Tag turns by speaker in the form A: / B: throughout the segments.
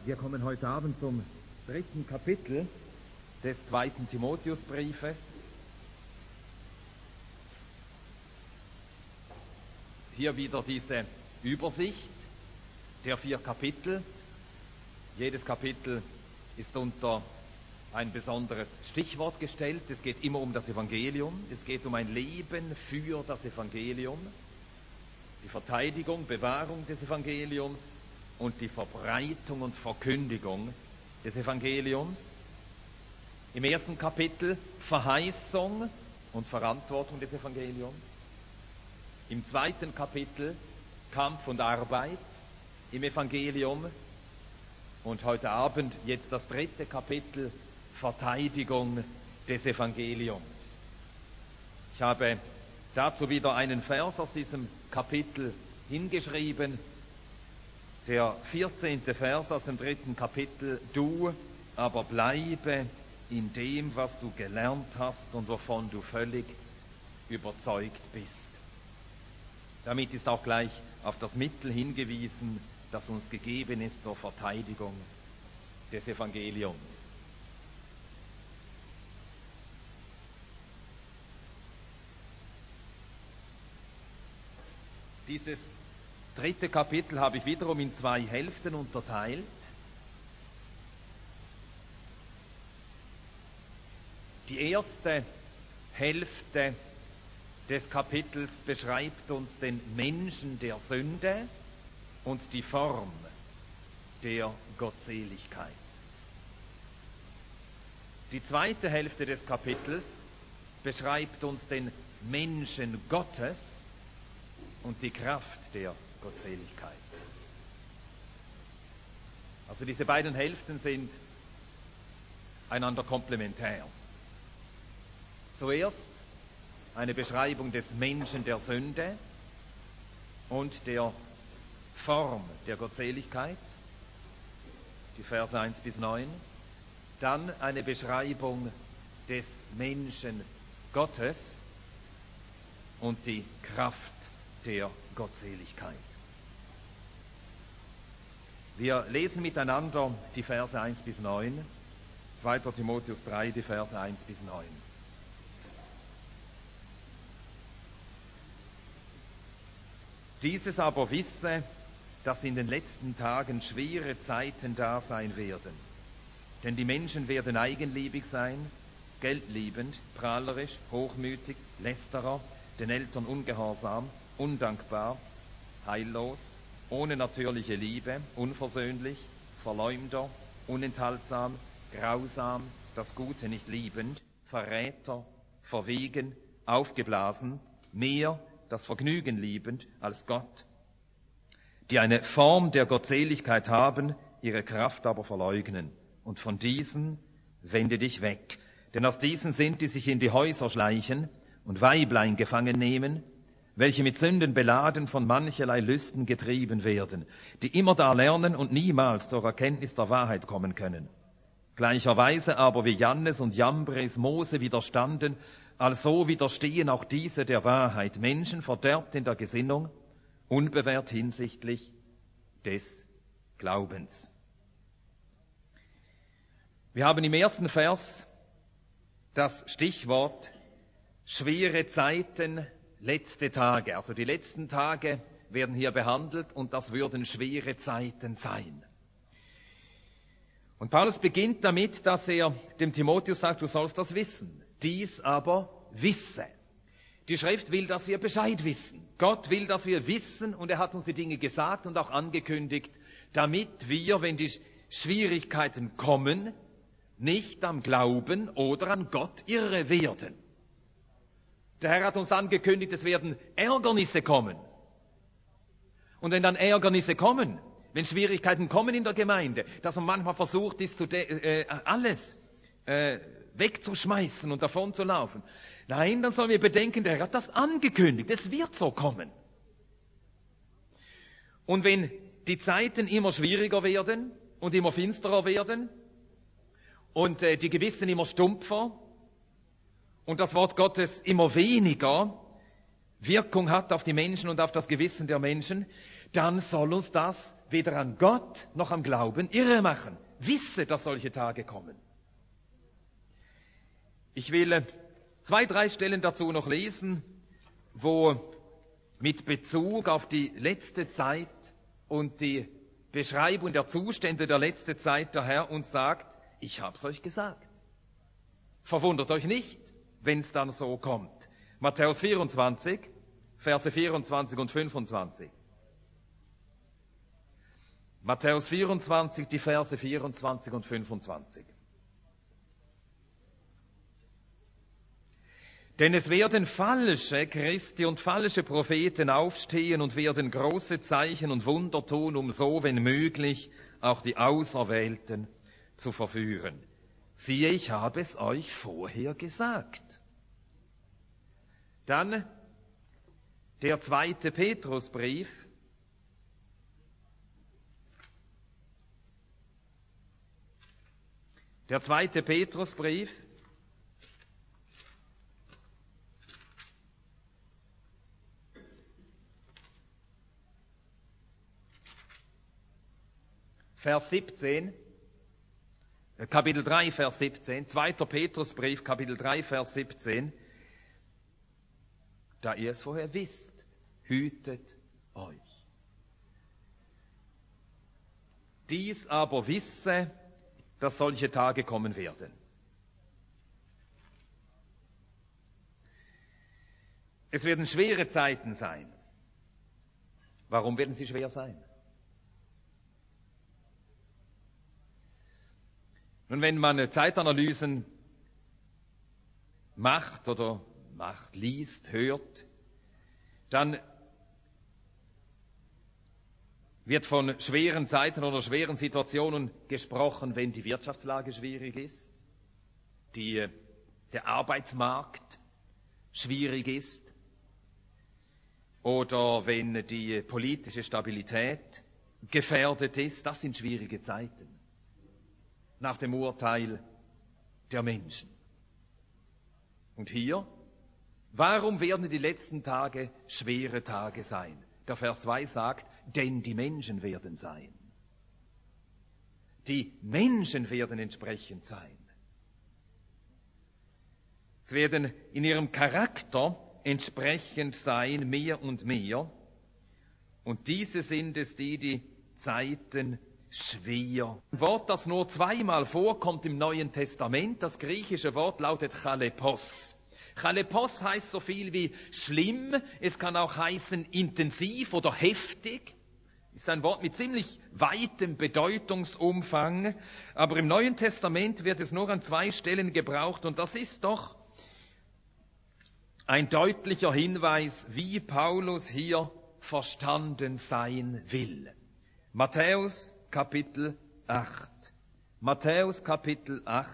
A: Wir kommen heute Abend zum 3. Kapitel des 2. Timotheusbriefes. Hier wieder diese Übersicht der 4 Kapitel. Jedes Kapitel ist unter ein besonderes Stichwort gestellt. Es geht immer um das Evangelium. Es geht um ein Leben für das Evangelium, die Verteidigung, Bewahrung des Evangeliums und die Verbreitung und Verkündigung des Evangeliums. Im 1. Kapitel Verheißung und Verantwortung des Evangeliums. Im 2. Kapitel Kampf und Arbeit im Evangelium. Und heute Abend jetzt das 3. Kapitel Verteidigung des Evangeliums. Ich habe dazu wieder einen Vers aus diesem Kapitel hingeschrieben. Der 14. Vers aus dem 3. Kapitel. Du aber bleibe in dem, was du gelernt hast und wovon du völlig überzeugt bist. Damit ist auch gleich auf das Mittel hingewiesen, das uns gegeben ist zur Verteidigung des Evangeliums. Dieses 3. Kapitel habe ich wiederum in 2 Hälften unterteilt. Die erste Hälfte des Kapitels beschreibt uns den Menschen der Sünde und die Form der Gottseligkeit. Die zweite Hälfte des Kapitels beschreibt uns den Menschen Gottes und die Kraft der Gottseligkeit. Also diese beiden Hälften sind einander komplementär. Zuerst eine Beschreibung des Menschen der Sünde und der Form der Gottseligkeit, die Verse 1 bis 9. Dann eine Beschreibung des Menschen Gottes und die Kraft der Gottseligkeit. Wir lesen miteinander die Verse 1 bis 9, 2. Timotheus 3, die Verse 1 bis 9. Dieses aber wisse, dass in den letzten Tagen schwere Zeiten da sein werden. Denn die Menschen werden eigenliebig sein, geldliebend, prahlerisch, hochmütig, lästerer, den Eltern ungehorsam, undankbar, heillos, ohne natürliche Liebe, unversöhnlich, Verleumder, unenthaltsam, grausam, das Gute nicht liebend, Verräter, verwegen, aufgeblasen, mehr das Vergnügen liebend als Gott, die eine Form der Gottseligkeit haben, ihre Kraft aber verleugnen. Und von diesen wende dich weg. Denn aus diesen sind, die sich in die Häuser schleichen und Weiblein gefangen nehmen, welche mit Sünden beladen von mancherlei Lüsten getrieben werden, die immer da lernen und niemals zur Erkenntnis der Wahrheit kommen können. Gleicherweise aber wie Jannes und Jambres Mose widerstanden, also widerstehen auch diese der Wahrheit, Menschen verderbt in der Gesinnung, unbewährt hinsichtlich des Glaubens. Wir haben im 1. Vers das Stichwort schwere Zeiten, letzte Tage. Also die letzten Tage werden hier behandelt und das würden schwere Zeiten sein. Und Paulus beginnt damit, dass er dem Timotheus sagt, du sollst das wissen. Dies aber wisse. Die Schrift will, dass wir Bescheid wissen. Gott will, dass wir wissen und er hat uns die Dinge gesagt und auch angekündigt, damit wir, wenn die Schwierigkeiten kommen, nicht am Glauben oder an Gott irre werden. Der Herr hat uns angekündigt, es werden Ärgernisse kommen. Und wenn dann Ärgernisse kommen, wenn Schwierigkeiten kommen in der Gemeinde, dass man manchmal versucht ist, alles wegzuschmeißen und davon zu laufen. Nein, dann sollen wir bedenken, der Herr hat das angekündigt. Es wird so kommen. Und wenn die Zeiten immer schwieriger werden und immer finsterer werden und die Gewissen immer stumpfer und das Wort Gottes immer weniger Wirkung hat auf die Menschen und auf das Gewissen der Menschen, dann soll uns das weder an Gott noch am Glauben irre machen. Wisse, dass solche Tage kommen. Ich will 2, 3 Stellen dazu noch lesen, wo mit Bezug auf die letzte Zeit und die Beschreibung der Zustände der letzten Zeit der Herr uns sagt, ich hab's euch gesagt. Verwundert euch nicht, wenn es dann so kommt. Matthäus 24, Verse 24 und 25. Matthäus 24, die Verse 24 und 25. Denn es werden falsche Christi und falsche Propheten aufstehen und werden große Zeichen und Wunder tun, um so, wenn möglich, auch die Auserwählten zu verführen. Siehe, ich habe es euch vorher gesagt. Dann der 2. Petrusbrief. Der 2. Petrusbrief. Vers 17, Kapitel 3, Vers 17, 2. Petrusbrief, Kapitel 3, Vers 17, da ihr es vorher wisst, hütet euch. Dies aber wisse, dass solche Tage kommen werden. Es werden schwere Zeiten sein. Warum werden sie schwer sein? Nun, wenn man Zeitanalysen macht, liest, hört, dann wird von schweren Zeiten oder schweren Situationen gesprochen, wenn die Wirtschaftslage schwierig ist, der Arbeitsmarkt schwierig ist oder wenn die politische Stabilität gefährdet ist. Das sind schwierige Zeiten nach dem Urteil der Menschen. Und hier, warum werden die letzten Tage schwere Tage sein? Der Vers 2 sagt, denn die Menschen werden sein. Die Menschen werden entsprechend sein. Es werden in ihrem Charakter entsprechend sein, mehr und mehr. Und diese sind es, die Zeiten schwer. Ein Wort, das nur 2-mal vorkommt im Neuen Testament. Das griechische Wort lautet Chalepos. Chalepos heißt so viel wie schlimm. Es kann auch heißen intensiv oder heftig. Ist ein Wort mit ziemlich weitem Bedeutungsumfang. Aber im Neuen Testament wird es nur an 2 Stellen gebraucht. Und das ist doch ein deutlicher Hinweis, wie Paulus hier verstanden sein will. Matthäus Kapitel 8. Matthäus Kapitel 8.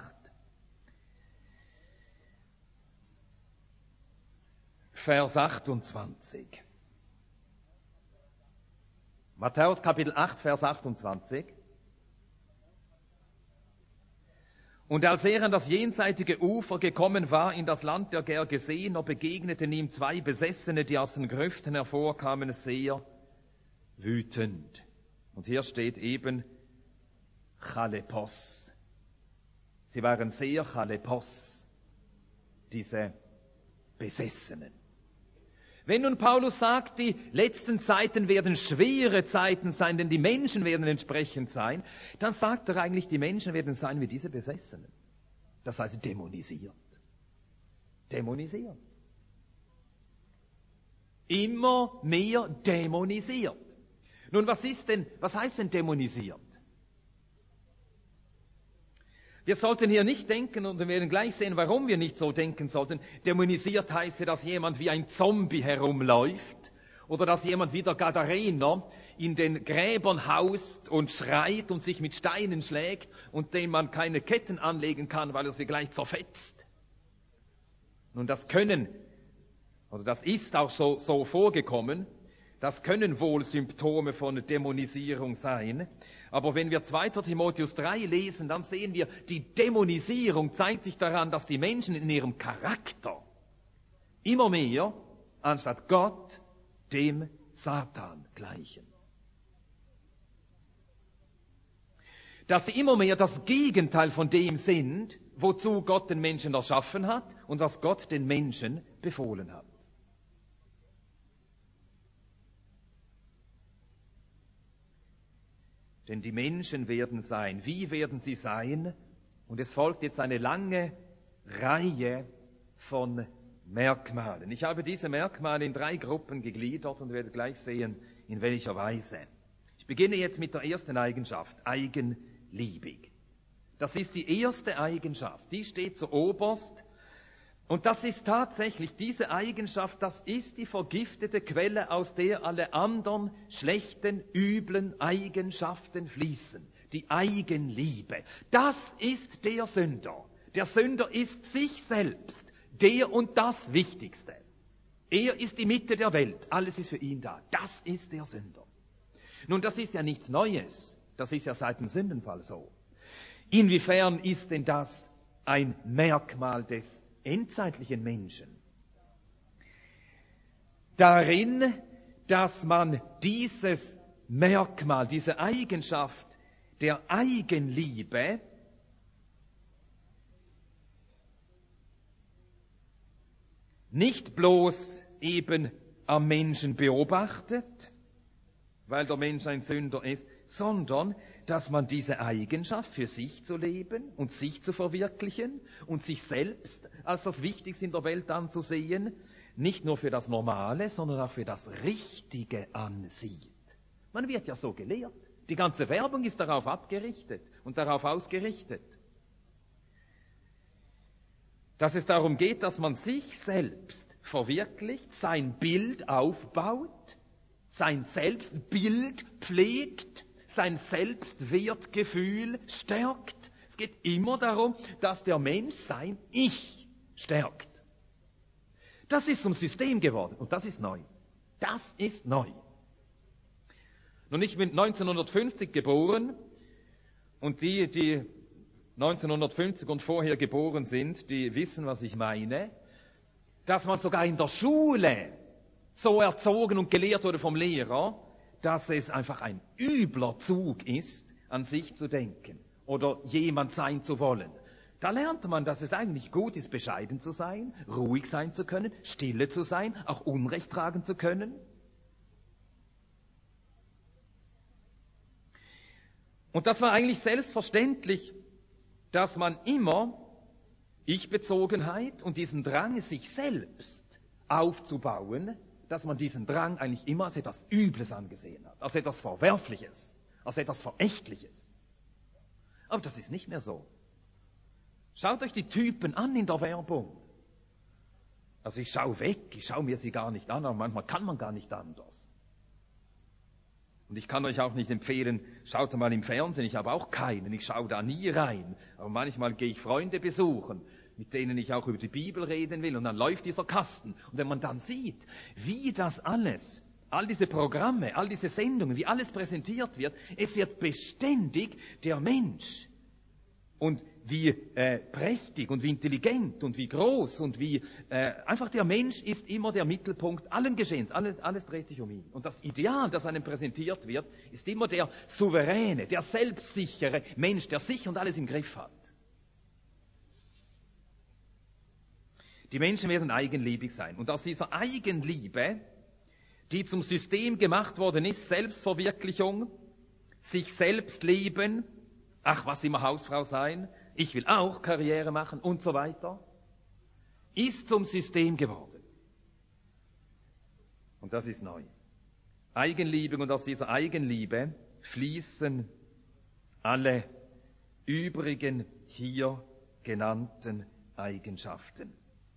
A: Vers 28. Matthäus Kapitel 8, Vers 28. Und als er an das jenseitige Ufer gekommen war, in das Land der Gergesener, begegneten ihm 2 Besessene, die aus den Grüften hervorkamen, sehr wütend. Und hier steht eben Chalepos. Sie waren sehr Chalepos, diese Besessenen. Wenn nun Paulus sagt, die letzten Zeiten werden schwere Zeiten sein, denn die Menschen werden entsprechend sein, dann sagt er eigentlich, die Menschen werden sein wie diese Besessenen. Das heißt dämonisiert. Dämonisiert. Immer mehr dämonisiert. Nun, was heißt denn dämonisiert? Wir sollten hier nicht denken, und wir werden gleich sehen, warum wir nicht so denken sollten. Dämonisiert heißt, dass jemand wie ein Zombie herumläuft oder dass jemand wie der Gadarener in den Gräbern haust und schreit und sich mit Steinen schlägt und dem man keine Ketten anlegen kann, weil er sie gleich zerfetzt. Nun, das ist auch so vorgekommen. Das können wohl Symptome von Dämonisierung sein. Aber wenn wir 2. Timotheus 3 lesen, dann sehen wir, die Dämonisierung zeigt sich daran, dass die Menschen in ihrem Charakter immer mehr anstatt Gott dem Satan gleichen. Dass sie immer mehr das Gegenteil von dem sind, wozu Gott den Menschen erschaffen hat und was Gott den Menschen befohlen hat. Denn die Menschen werden sein. Wie werden sie sein? Und es folgt jetzt eine lange Reihe von Merkmalen. Ich habe diese Merkmale in 3 Gruppen gegliedert und werde gleich sehen, in welcher Weise. Ich beginne jetzt mit der ersten Eigenschaft, eigenliebig. Das ist die erste Eigenschaft, die steht zuoberst. Und das ist tatsächlich, diese Eigenschaft, das ist die vergiftete Quelle, aus der alle anderen schlechten, üblen Eigenschaften fließen. Die Eigenliebe. Das ist der Sünder. Der Sünder ist sich selbst, der und das Wichtigste. Er ist die Mitte der Welt, alles ist für ihn da. Das ist der Sünder. Nun, das ist ja nichts Neues. Das ist ja seit dem Sündenfall so. Inwiefern ist denn das ein Merkmal des endzeitlichen Menschen? Darin, dass man dieses Merkmal, diese Eigenschaft der Eigenliebe nicht bloß eben am Menschen beobachtet, weil der Mensch ein Sünder ist, sondern dass man diese Eigenschaft für sich zu leben und sich zu verwirklichen und sich selbst als das Wichtigste in der Welt anzusehen, nicht nur für das Normale, sondern auch für das Richtige ansieht. Man wird ja so gelehrt. Die ganze Werbung ist darauf abgerichtet und darauf ausgerichtet, dass es darum geht, dass man sich selbst verwirklicht, sein Bild aufbaut, sein Selbstbild pflegt, sein Selbstwertgefühl stärkt. Es geht immer darum, dass der Mensch sein Ich stärkt. Das ist zum System geworden und das ist neu. Das ist neu. Nun, ich bin 1950 geboren und die 1950 und vorher geboren sind, die wissen, was ich meine, dass man sogar in der Schule so erzogen und gelehrt wurde vom Lehrer, dass es einfach ein übler Zug ist, an sich zu denken oder jemand sein zu wollen. Da lernt man, dass es eigentlich gut ist, bescheiden zu sein, ruhig sein zu können, stille zu sein, auch Unrecht tragen zu können. Und das war eigentlich selbstverständlich, dass man immer Ich-Bezogenheit und diesen Drang, sich selbst aufzubauen, dass man diesen Drang eigentlich immer als etwas Übles angesehen hat, als etwas Verwerfliches, als etwas Verächtliches. Aber das ist nicht mehr so. Schaut euch die Typen an in der Werbung. Also ich schaue weg, ich schaue mir sie gar nicht an, aber manchmal kann man gar nicht anders. Und ich kann euch auch nicht empfehlen, schaut mal im Fernsehen, ich habe auch keinen, ich schaue da nie rein. Aber manchmal gehe ich Freunde besuchen, mit denen ich auch über die Bibel reden will, und dann läuft dieser Kasten. Und wenn man dann sieht, wie das alles, all diese Programme, all diese Sendungen, wie alles präsentiert wird, es wird beständig der Mensch. Und wie prächtig und wie intelligent und wie groß und wie einfach der Mensch ist immer der Mittelpunkt allen Geschehens, alles dreht sich um ihn. Und das Ideal, das einem präsentiert wird, ist immer der souveräne, der selbstsichere Mensch, der sich und alles im Griff hat. Die Menschen werden eigenliebig sein. Und aus dieser Eigenliebe, die zum System gemacht worden ist, Selbstverwirklichung, sich selbst leben, ach, was immer Hausfrau sein, ich will auch Karriere machen und so weiter, ist zum System geworden. Und das ist neu. Eigenliebe, und aus dieser Eigenliebe fließen alle übrigen hier genannten Eigenschaften.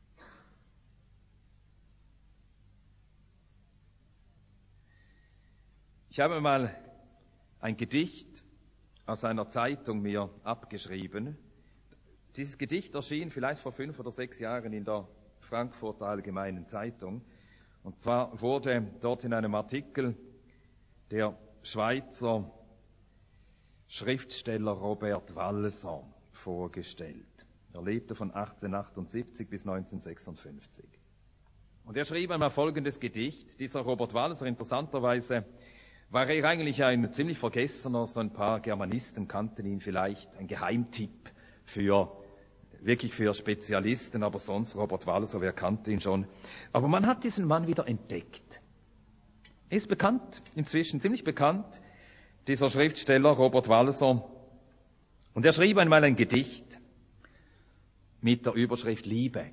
A: Ich habe mal ein Gedicht aus einer Zeitung mir abgeschrieben. Dieses Gedicht erschien vielleicht vor 5 oder 6 Jahren in der Frankfurter Allgemeinen Zeitung. Und zwar wurde dort in einem Artikel der Schweizer Schriftsteller Robert Walser vorgestellt. Er lebte von 1878 bis 1956. Und er schrieb einmal folgendes Gedicht. Dieser Robert Walser, interessanterweise, war er eigentlich ein ziemlich Vergessener. So ein paar Germanisten kannten ihn vielleicht. Ein Geheimtipp wirklich für Spezialisten, aber sonst Robert Walser, wer kannte ihn schon. Aber man hat diesen Mann wieder entdeckt. Er ist bekannt, inzwischen ziemlich bekannt, dieser Schriftsteller Robert Walser. Und er schrieb einmal ein Gedicht mit der Überschrift Liebe.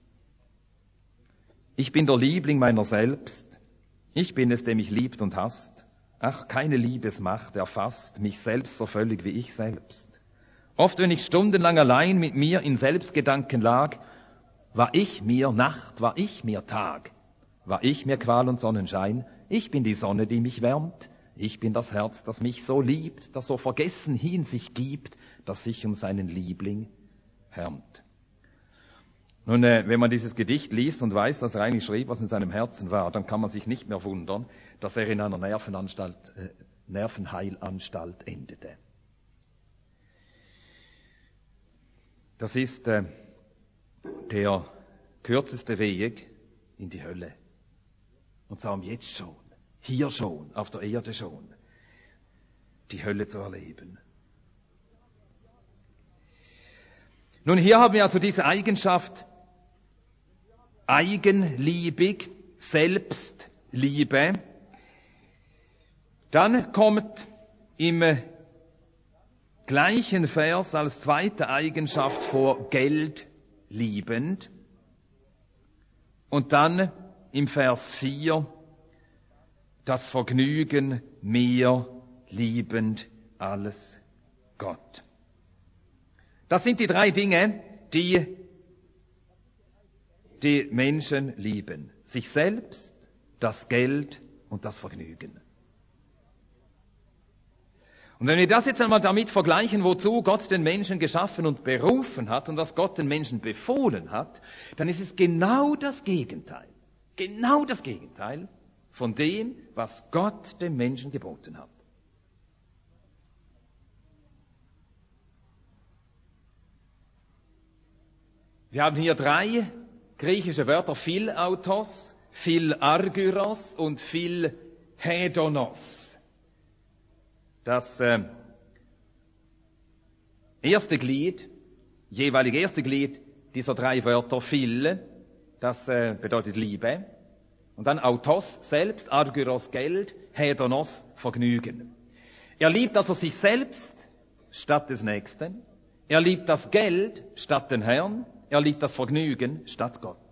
A: Ich bin der Liebling meiner selbst. Ich bin es, der mich liebt und hasst. Ach, keine Liebesmacht erfasst mich selbst so völlig wie ich selbst. Oft, wenn ich stundenlang allein mit mir in Selbstgedanken lag, war ich mir Nacht, war ich mir Tag, war ich mir Qual und Sonnenschein. Ich bin die Sonne, die mich wärmt. Ich bin das Herz, das mich so liebt, das so vergessen hin sich gibt, das sich um seinen Liebling härmt. Nun, wenn man dieses Gedicht liest und weiß, dass er eigentlich schrieb, was in seinem Herzen war, dann kann man sich nicht mehr wundern, dass er in einer Nervenheilanstalt endete. Das ist der kürzeste Weg in die Hölle. Und zwar jetzt schon, hier schon, auf der Erde schon, die Hölle zu erleben. Nun, hier haben wir also diese Eigenschaft, eigenliebig, Selbstliebe. Dann kommt im gleichen Vers als zweite Eigenschaft vor Geld liebend. Und dann im Vers 4 das Vergnügen mehr liebend als Gott. Das sind die drei Dinge, die die Menschen lieben. Sich selbst, das Geld und das Vergnügen. Und wenn wir das jetzt einmal damit vergleichen, wozu Gott den Menschen geschaffen und berufen hat und was Gott den Menschen befohlen hat, dann ist es genau das Gegenteil von dem, was Gott dem Menschen geboten hat. Wir haben hier drei griechische Wörter, Philautos, Philargyros und Philhedonos. Das jeweilige erste Glied dieser drei Wörter, Phil, das bedeutet Liebe. Und dann Autos, selbst, Argyros, Geld, Hedonos, Vergnügen. Er liebt also sich selbst statt des Nächsten. Er liebt das Geld statt den Herrn. Er liebt das Vergnügen statt Gott.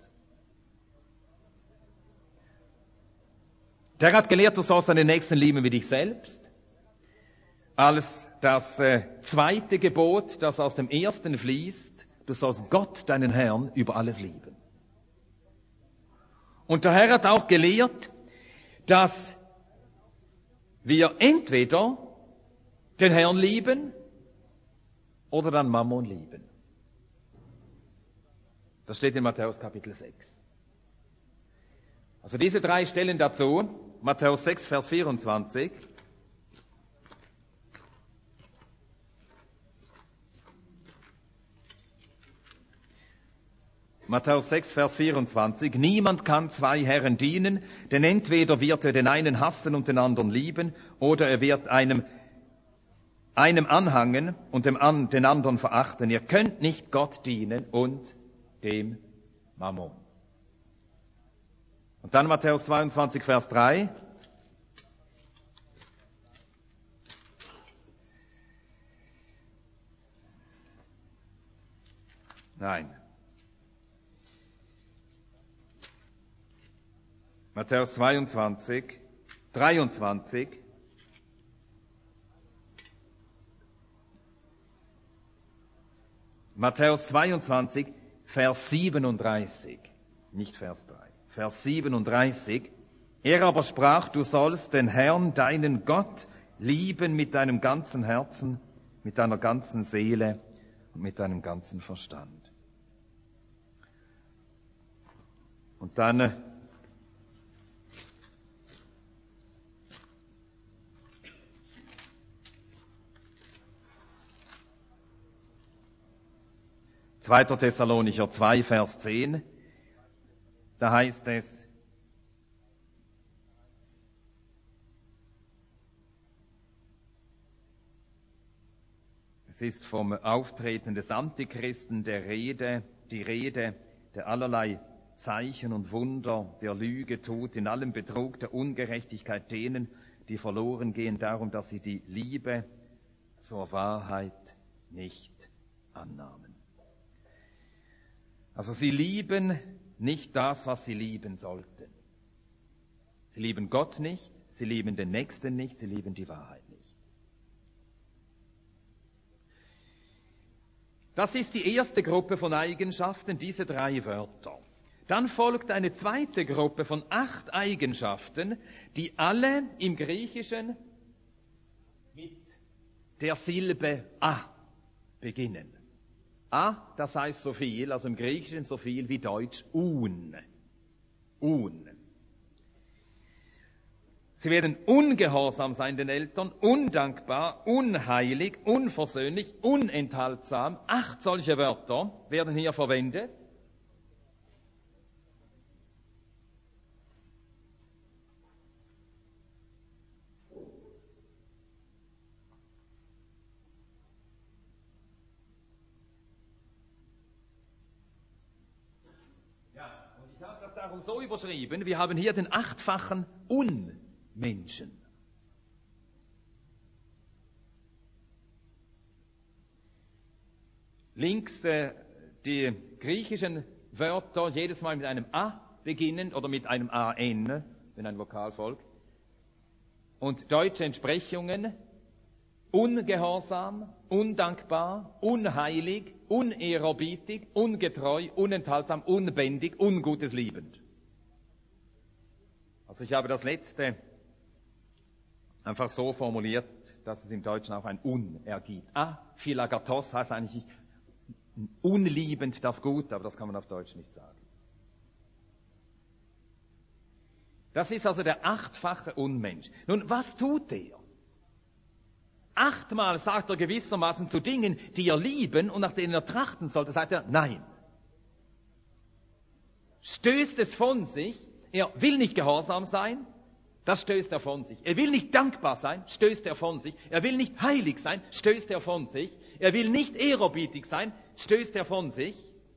A: Der hat gelehrt, du sollst deinen Nächsten lieben wie dich selbst. Als das zweite Gebot, das aus dem ersten fließt, du sollst Gott, deinen Herrn, über alles lieben. Und der Herr hat auch gelehrt, dass wir entweder den Herrn lieben oder dann Mammon lieben. Das steht in Matthäus Kapitel 6. Also diese drei Stellen dazu, Matthäus 6, Vers 24. Matthäus 6, Vers 24. Niemand kann zwei Herren dienen, denn entweder wird er den einen hassen und den anderen lieben, oder er wird einem anhangen und den anderen verachten. Ihr könnt nicht Gott dienen und dem Mammon. Und dann Matthäus 22, Vers 3. Nein. Matthäus 22, 23. Matthäus 22, Vers 37. Nicht Vers 3. Vers 37. Er aber sprach, du sollst den Herrn, deinen Gott, lieben mit deinem ganzen Herzen, mit deiner ganzen Seele und mit deinem ganzen Verstand. Und dann Zweiter Thessalonicher 2, Vers 10. Da heißt es, es ist vom Auftreten des Antichristen die Rede, der allerlei Zeichen und Wunder der Lüge tut, in allem Betrug der Ungerechtigkeit denen, die verloren gehen, darum, dass sie die Liebe zur Wahrheit nicht annahmen. Also sie lieben nicht das, was sie lieben sollten. Sie lieben Gott nicht, sie lieben den Nächsten nicht, sie lieben die Wahrheit nicht. Das ist die erste Gruppe von Eigenschaften, diese 3 Wörter. Dann folgt eine zweite Gruppe von 8 Eigenschaften, die alle im Griechischen mit der Silbe a beginnen. A, das heißt so viel, also im Griechischen so viel wie Deutsch un. Un. Sie werden ungehorsam sein den Eltern, undankbar, unheilig, unversöhnlich, unenthaltsam. 8 solche Wörter werden hier verwendet. Ja, und ich habe das darum so überschrieben, wir haben hier den 8-fachen Unmenschen. Links die griechischen Wörter jedes Mal mit einem A beginnen oder mit einem AN, wenn ein Vokal folgt. Und deutsche Entsprechungen: ungehorsam, undankbar, unheilig, unehrerbietig, ungetreu, unenthaltsam, unbändig, ungutes liebend. Also ich habe das letzte einfach so formuliert, dass es im Deutschen auch ein Un ergibt. Philagathos heißt eigentlich unliebend das Gute, aber das kann man auf Deutsch nicht sagen. Das ist also der 8-fache Unmensch. Nun, was tut er? 8-mal sagt er gewissermaßen zu Dingen, die er lieben und nach denen er trachten sollte, sagt er Nein. Stößt es von sich, er will nicht gehorsam sein, das stößt er von sich. Er will nicht dankbar sein, stößt er von sich. Er will nicht heilig sein, stößt er von sich. Er will nicht ehrerbietig sein, stößt er von sich.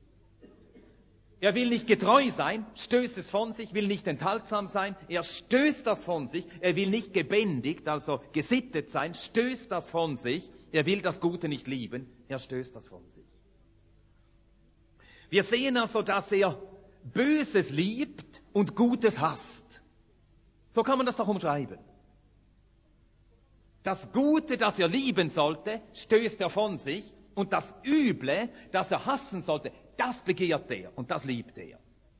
A: Er will nicht getreu sein, stößt es von sich, will nicht enthaltsam sein, er stößt das von sich. Er will nicht gebändigt, also gesittet sein, stößt das von sich. Er will das Gute nicht lieben, er stößt das von sich. Wir sehen also, dass er Böses liebt und Gutes hasst. So kann man das doch umschreiben. Das Gute, das er lieben sollte, stößt er von sich, und das Üble, das er hassen sollte, das begehrt er und das liebt er.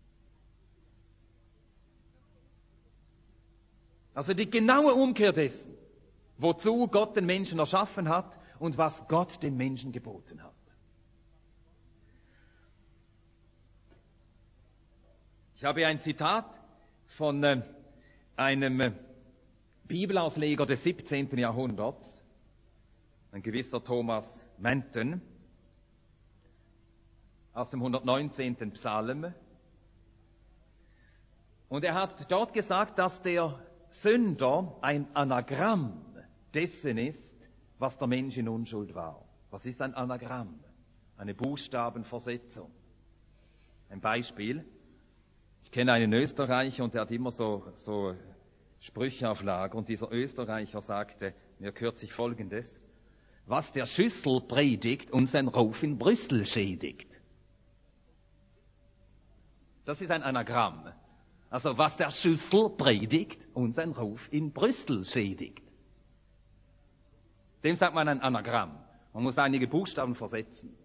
A: Also die genaue Umkehr dessen, wozu Gott den Menschen erschaffen hat und was Gott den Menschen geboten hat. Ich habe ein Zitat von einem Bibelausleger des 17. Jahrhunderts, ein gewisser Thomas Manton, aus dem 119. Psalm. Und er hat dort gesagt, dass der Sünder ein Anagramm dessen ist, was der Mensch in Unschuld war. Was ist ein Anagramm? Eine Buchstabenversetzung. Ein Beispiel. Ich kenne einen Österreicher und der hat immer so Sprüche auf Lager. Und dieser Österreicher sagte mir kürzlich Folgendes: Was der Schüssel predigt und sein Ruf in Brüssel schädigt. Das ist ein Anagramm. Also was der Schüssel predigt und sein Ruf in Brüssel schädigt. Dem sagt man ein Anagramm. Man muss einige Buchstaben versetzen.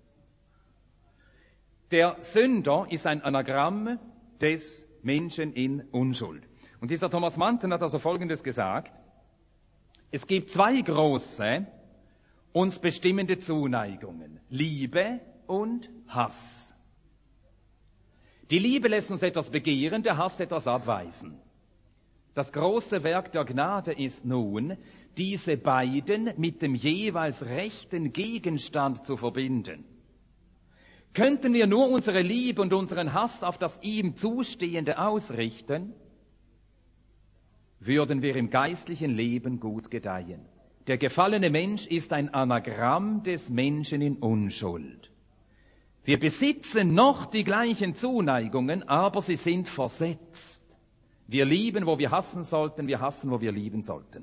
A: Der Sünder ist ein Anagramm des Menschen in Unschuld. Und dieser Thomas Manton hat also Folgendes gesagt: Es gibt 2 große, uns bestimmende Zuneigungen: Liebe und Hass. Die Liebe lässt uns etwas begehren, der Hass etwas abweisen. Das große Werk der Gnade ist nun, diese beiden mit dem jeweils rechten Gegenstand zu verbinden. Könnten wir nur unsere Liebe und unseren Hass auf das ihm Zustehende ausrichten, würden wir im geistlichen Leben gut gedeihen. Der gefallene Mensch ist ein Anagramm des Menschen in Unschuld. Wir besitzen noch die gleichen Zuneigungen, aber sie sind versetzt. Wir lieben, wo wir hassen sollten, wir hassen, wo wir lieben sollten.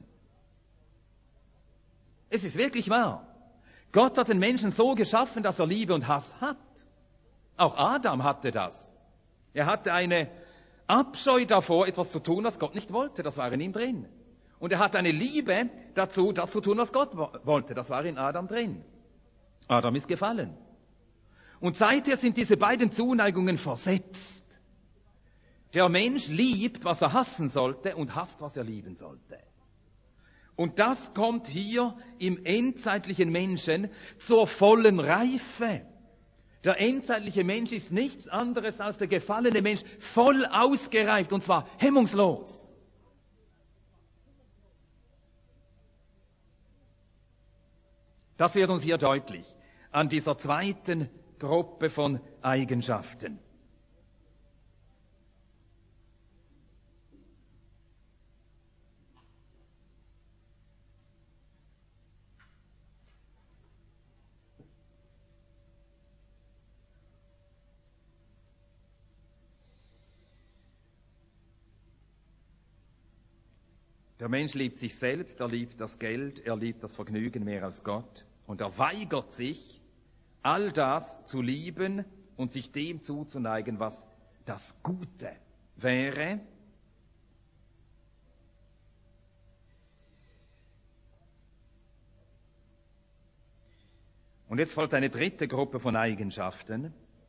A: Es ist wirklich wahr. Gott hat den Menschen so geschaffen, dass er Liebe und Hass hat. Auch Adam hatte das. Er hatte eine Abscheu davor, etwas zu tun, was Gott nicht wollte. Das war in ihm drin. Und er hatte eine Liebe dazu, das zu tun, was Gott wollte. Das war in Adam drin. Adam ist gefallen. Und seither sind diese beiden Zuneigungen versetzt. Der Mensch liebt, was er hassen sollte, und hasst, was er lieben sollte. Und das kommt hier im endzeitlichen Menschen zur vollen Reife. Der endzeitliche Mensch ist nichts anderes als der gefallene Mensch, voll ausgereift, und zwar hemmungslos. Das wird uns hier deutlich an dieser zweiten Gruppe von Eigenschaften. Der Mensch liebt sich selbst, er liebt das Geld, er liebt das Vergnügen mehr als Gott. Und er weigert sich, all das zu lieben und sich dem zuzuneigen, was das Gute wäre. Und jetzt folgt eine dritte Gruppe von Eigenschaften.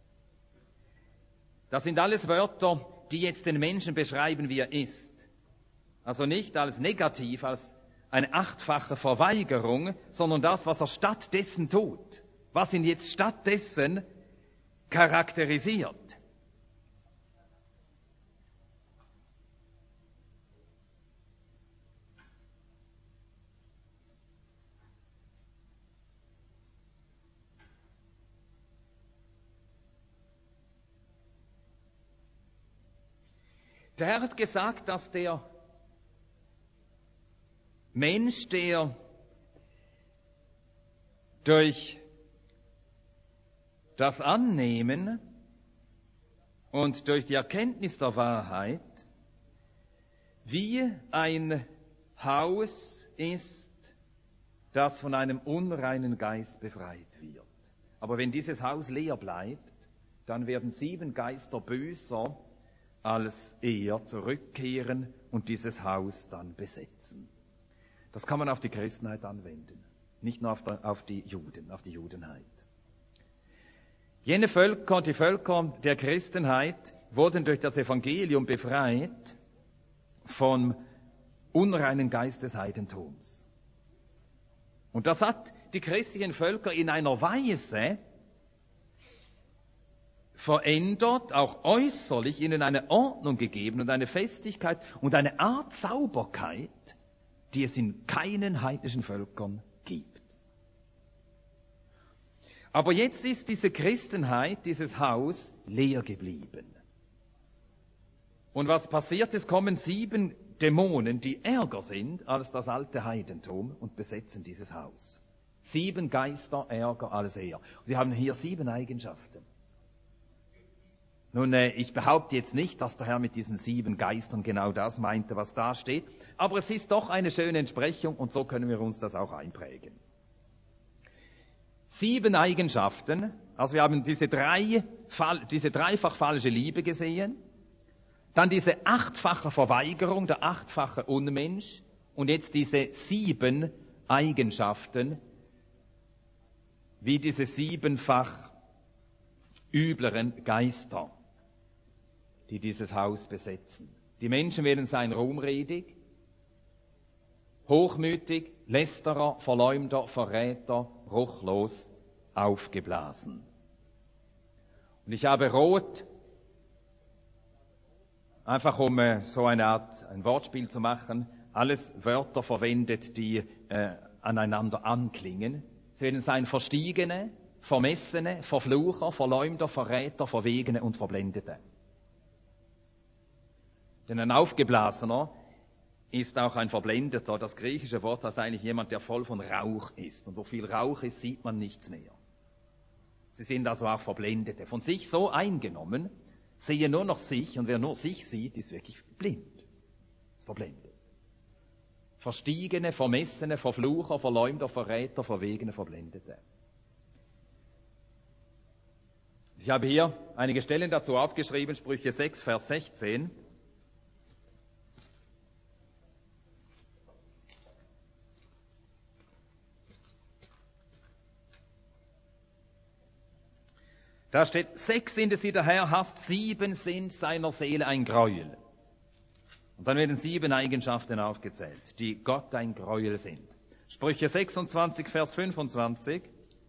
A: Das sind alles Wörter, die jetzt den Menschen beschreiben, wie er ist. Also nicht als negativ, als eine achtfache Verweigerung, sondern das, was er stattdessen tut, was ihn jetzt stattdessen charakterisiert. Der Herr hat gesagt, dass der Mensch, der durch das Annehmen und durch die Erkenntnis der Wahrheit wie ein Haus ist, das von einem unreinen Geist befreit wird. Aber wenn dieses Haus leer bleibt, dann werden 7 Geister böser als er zurückkehren und dieses Haus dann besetzen. Das kann man auf die Christenheit anwenden, nicht nur auf die Juden, auf die Judenheit. Jene Völker, die Völker der Christenheit, wurden durch das Evangelium befreit vom unreinen Geist des Heidentums. Und das hat die christlichen Völker in einer Weise verändert, auch äußerlich ihnen eine Ordnung gegeben und eine Festigkeit und eine Art Sauberkeit, die es in keinen heidnischen Völkern gibt. Aber jetzt ist diese Christenheit, dieses Haus, leer geblieben. Und was passiert? Es kommen 7 Dämonen, die ärger sind als das alte Heidentum und besetzen dieses Haus. 7 Geister ärger als er. Und wir haben hier 7 Eigenschaften. Nun, ich behaupte jetzt nicht, dass der Herr mit diesen 7 Geistern genau das meinte, was da steht, aber es ist doch eine schöne Entsprechung und so können wir uns das auch einprägen. 7 Eigenschaften, also wir haben diese dreifach falsche Liebe gesehen, dann diese 8-fache Verweigerung, der 8-fache Unmensch und jetzt diese 7 Eigenschaften, wie diese 7-fach übleren Geister, die dieses Haus besetzen. Die Menschen werden sein ruhmredig, hochmütig, Lästerer, Verleumder, Verräter, ruchlos, aufgeblasen. Und ich habe rot, einfach um so eine Art, ein Wortspiel zu machen, alles Wörter verwendet, die aneinander anklingen. Es werden sein Verstiegene, Vermessene, Verflucher, Verleumder, Verräter, Verwegene und Verblendete. Denn ein Aufgeblasener ist auch ein Verblendeter. Das griechische Wort heißt eigentlich jemand, der voll von Rauch ist. Und wo viel Rauch ist, sieht man nichts mehr. Sie sind also auch Verblendete. Von sich so eingenommen, sehen nur noch sich. Und wer nur sich sieht, ist wirklich blind. Ist verblendet. Verstiegene, Vermessene, Verflucher, Verleumder, Verräter, Verwegene, Verblendete. Ich habe hier einige Stellen dazu aufgeschrieben, Sprüche 6, Vers 16. Da steht, 6 sind es, die der Herr hasst, 7 sind seiner Seele ein Gräuel. Und dann werden 7 Eigenschaften aufgezählt, die Gott ein Gräuel sind. Sprüche 26, Vers 25.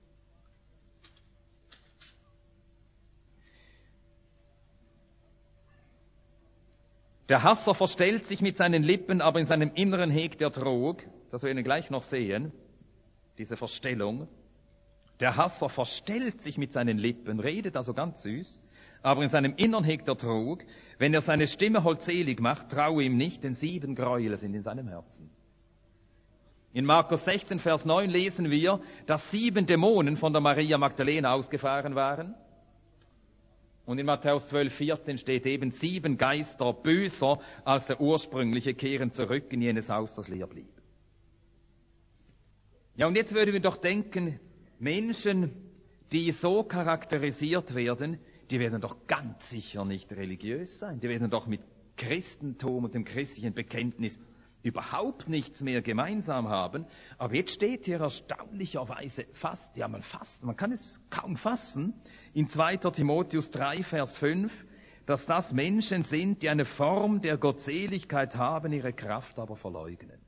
A: Der Hasser verstellt sich mit seinen Lippen, aber in seinem Inneren hegt er Trug. Das werden wir gleich noch sehen, diese Verstellung. Der Hasser verstellt sich mit seinen Lippen, redet also ganz süß, aber in seinem Innern hegt er Trug. Wenn er seine Stimme holdselig macht, traue ihm nicht, denn 7 Gräuel sind in seinem Herzen. In Markus 16, Vers 9 lesen wir, dass 7 Dämonen von der Maria Magdalena ausgefahren waren. Und in Matthäus 12, 14 steht eben, 7 Geister, böser als der ursprüngliche, kehren zurück in jenes Haus, das leer blieb. Ja, und jetzt würden wir doch denken, Menschen, die so charakterisiert werden, die werden doch ganz sicher nicht religiös sein. Die werden doch mit Christentum und dem christlichen Bekenntnis überhaupt nichts mehr gemeinsam haben. Aber jetzt steht hier erstaunlicherweise man kann es kaum fassen, in 2. Timotheus 3, Vers 5, dass das Menschen sind, die eine Form der Gottseligkeit haben, ihre Kraft aber verleugnen.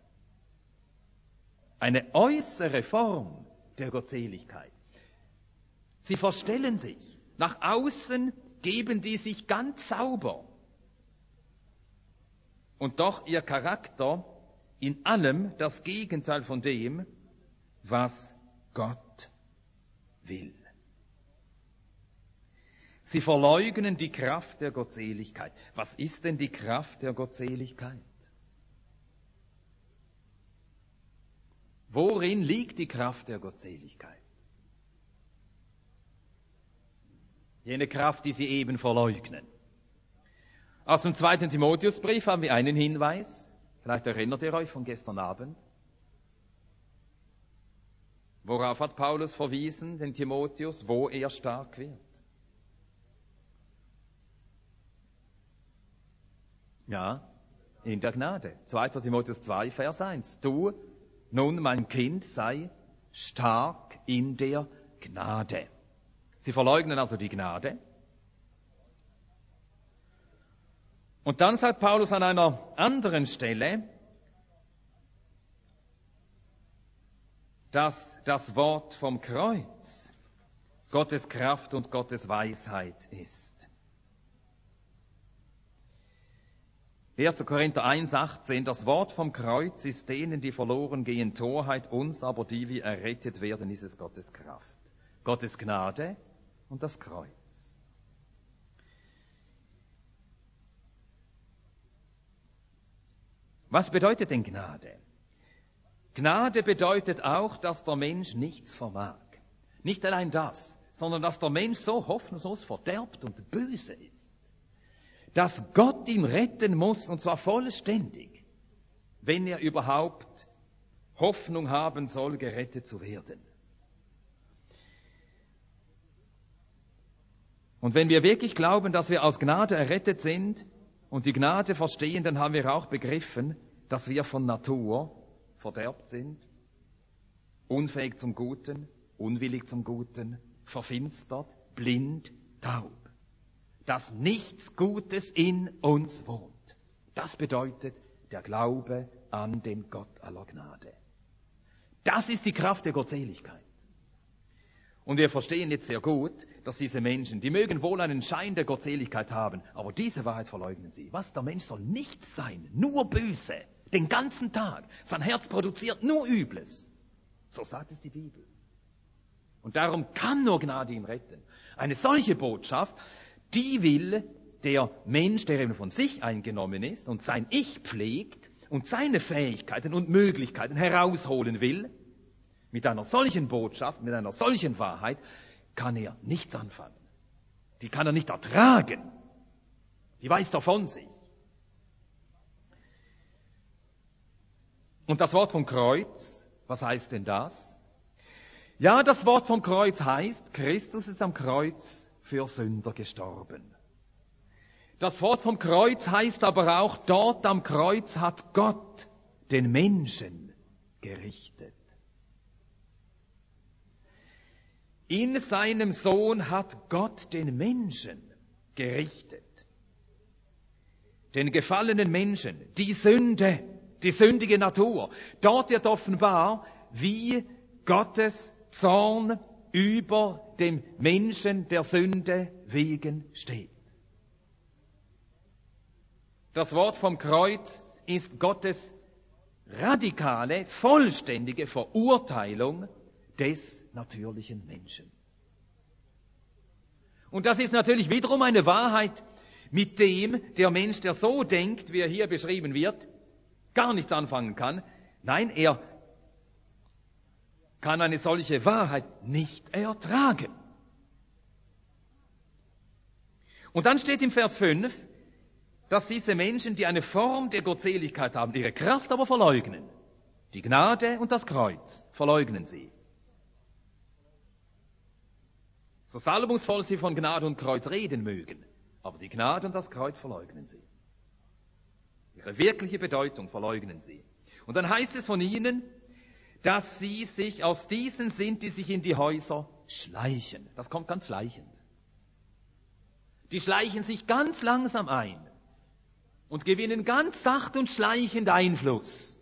A: Eine äußere Form der Gottseligkeit. Sie verstellen sich. Nach außen geben die sich ganz sauber. Und doch ihr Charakter in allem das Gegenteil von dem, was Gott will. Sie verleugnen die Kraft der Gottseligkeit. Was ist denn die Kraft der Gottseligkeit? Worin liegt die Kraft der Gottseligkeit? Jene Kraft, die sie eben verleugnen. Aus dem 2. Timotheusbrief haben wir einen Hinweis. Vielleicht erinnert ihr euch von gestern Abend. Worauf hat Paulus verwiesen, den Timotheus, wo er stark wird? Ja, in der Gnade. 2. Timotheus 2, Vers 1. Du, nun, mein Kind, sei stark in der Gnade. Sie verleugnen also die Gnade. Und dann sagt Paulus an einer anderen Stelle, dass das Wort vom Kreuz Gottes Kraft und Gottes Weisheit ist. 1. Korinther 1,18, das Wort vom Kreuz ist denen, die verloren gehen, Torheit, uns aber, die wir errettet werden, ist es Gottes Kraft. Gottes Gnade und das Kreuz. Was bedeutet denn Gnade? Gnade bedeutet auch, dass der Mensch nichts vermag. Nicht allein das, sondern dass der Mensch so hoffnungslos verderbt und böse ist, dass Gott ihn retten muss, und zwar vollständig, wenn er überhaupt Hoffnung haben soll, gerettet zu werden. Und wenn wir wirklich glauben, dass wir aus Gnade errettet sind und die Gnade verstehen, dann haben wir auch begriffen, dass wir von Natur verderbt sind, unfähig zum Guten, unwillig zum Guten, verfinstert, blind, taub. Dass nichts Gutes in uns wohnt. Das bedeutet der Glaube an den Gott aller Gnade. Das ist die Kraft der Gottseligkeit. Und wir verstehen jetzt sehr gut, dass diese Menschen, die mögen wohl einen Schein der Gottseligkeit haben, aber diese Wahrheit verleugnen sie. Was, der Mensch soll nichts sein, nur böse, den ganzen Tag. Sein Herz produziert nur Übles. So sagt es die Bibel. Und Und darum kann nur Gnade ihn retten. Eine solche Botschaft, die will der Mensch, der eben von sich eingenommen ist und sein Ich pflegt und seine Fähigkeiten und Möglichkeiten herausholen will, mit einer solchen Botschaft, mit einer solchen Wahrheit, kann er nichts anfangen. Die kann er nicht ertragen. Die weist er von sich. Und das Wort vom Kreuz, was heißt denn das? Ja, das Wort vom Kreuz heißt, Christus ist am Kreuz für Sünder gestorben. Das Wort vom Kreuz heißt aber auch, dort am Kreuz hat Gott den Menschen gerichtet. In seinem Sohn hat Gott den Menschen gerichtet. Den gefallenen Menschen, die Sünde, die sündige Natur. Dort wird offenbar, wie Gottes Zorn über dem Menschen der Sünde wegen steht. Das Wort vom Kreuz ist Gottes radikale, vollständige Verurteilung des natürlichen Menschen. Und das ist natürlich wiederum eine Wahrheit, mit dem der Mensch, der so denkt, wie er hier beschrieben wird, gar nichts anfangen kann. Nein, er kann eine solche Wahrheit nicht ertragen. Und dann steht im Vers 5, dass diese Menschen, die eine Form der Gottseligkeit haben, ihre Kraft aber verleugnen. Die Gnade und das Kreuz verleugnen sie. So salbungsvoll sie von Gnade und Kreuz reden mögen, aber die Gnade und das Kreuz verleugnen sie. Ihre wirkliche Bedeutung verleugnen sie. Und dann heißt es von ihnen, dass sie sich aus diesen sind, die sich in die Häuser schleichen. Das kommt ganz schleichend. Die schleichen sich ganz langsam ein und gewinnen ganz sacht und schleichend Einfluss,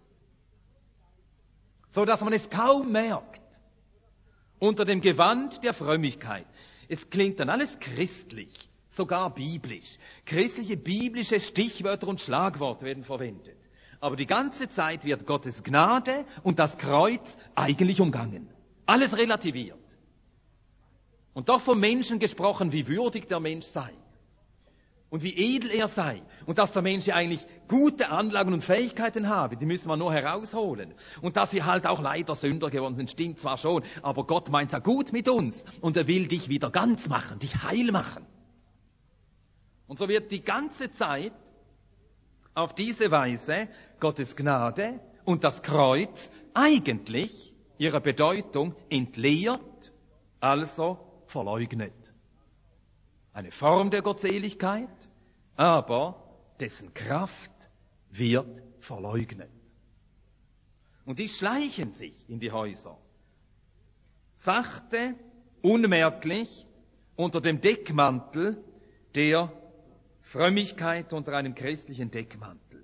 A: so dass man es kaum merkt, unter dem Gewand der Frömmigkeit. Es klingt dann alles christlich, sogar biblisch. Christliche, biblische Stichwörter und Schlagworte werden verwendet. Aber die ganze Zeit wird Gottes Gnade und das Kreuz eigentlich umgangen. Alles relativiert. Und doch vom Menschen gesprochen, wie würdig der Mensch sei. Und wie edel er sei. Und dass der Mensch ja eigentlich gute Anlagen und Fähigkeiten habe, die müssen wir nur herausholen. Und dass wir halt auch leider Sünder geworden sind, stimmt zwar schon, aber Gott meint's ja gut mit uns. Und er will dich wieder ganz machen, dich heil machen. Und so wird die ganze Zeit auf diese Weise Gottes Gnade und das Kreuz eigentlich ihrer Bedeutung entleert, also verleugnet. Eine Form der Gottseligkeit, aber dessen Kraft wird verleugnet. Und die schleichen sich in die Häuser. Sachte, unmerklich, unter dem Deckmantel der Frömmigkeit, unter einem christlichen Deckmantel.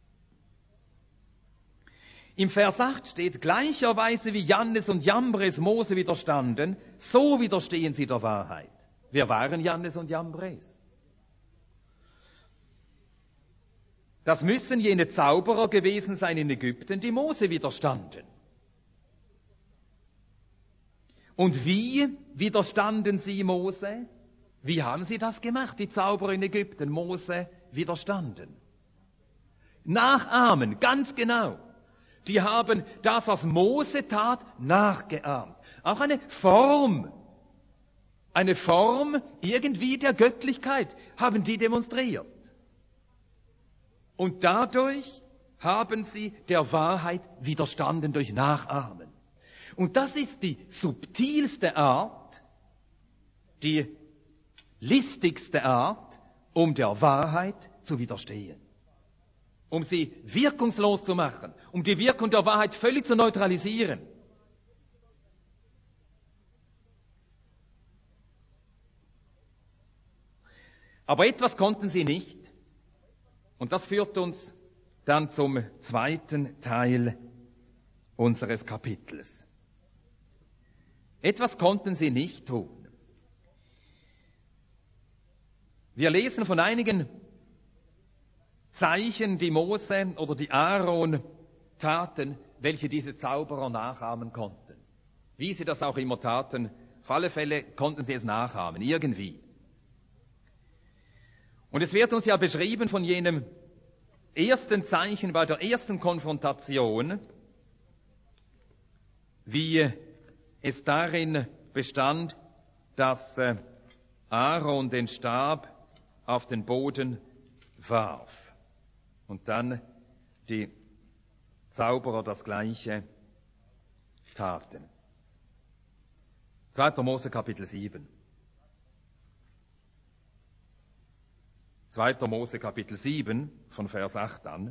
A: Im Vers 8 steht, gleicherweise wie Jannes und Jambres Mose widerstanden, so widerstehen sie der Wahrheit. Wer waren Jannes und Jambres? Das müssen jene Zauberer gewesen sein in Ägypten, die Mose widerstanden. Und wie widerstanden sie Mose? Wie haben sie das gemacht, die Zauberer in Ägypten, Mose widerstanden? Nachahmen, ganz genau. Die haben das, was Mose tat, nachgeahmt. Auch eine Form irgendwie der Göttlichkeit haben die demonstriert. Und dadurch haben sie der Wahrheit widerstanden durch Nachahmen. Und das ist die subtilste Art, die listigste Art, um der Wahrheit zu widerstehen. Um sie wirkungslos zu machen, um die Wirkung der Wahrheit völlig zu neutralisieren. Aber etwas konnten sie nicht. Und das führt uns dann zum zweiten Teil unseres Kapitels. Etwas konnten sie nicht tun. Wir lesen von einigen Zeichen, die Mose oder die Aaron taten, welche diese Zauberer nachahmen konnten. Wie sie das auch immer taten, Auf alle Fälle konnten sie es nachahmen, irgendwie. Und es wird uns ja beschrieben von jenem ersten Zeichen bei der ersten Konfrontation, wie es darin bestand, dass Aaron den Stab auf den Boden warf und dann die Zauberer das Gleiche taten. 2. Mose Kapitel 7. 2. Mose Kapitel 7 von Vers 8 an.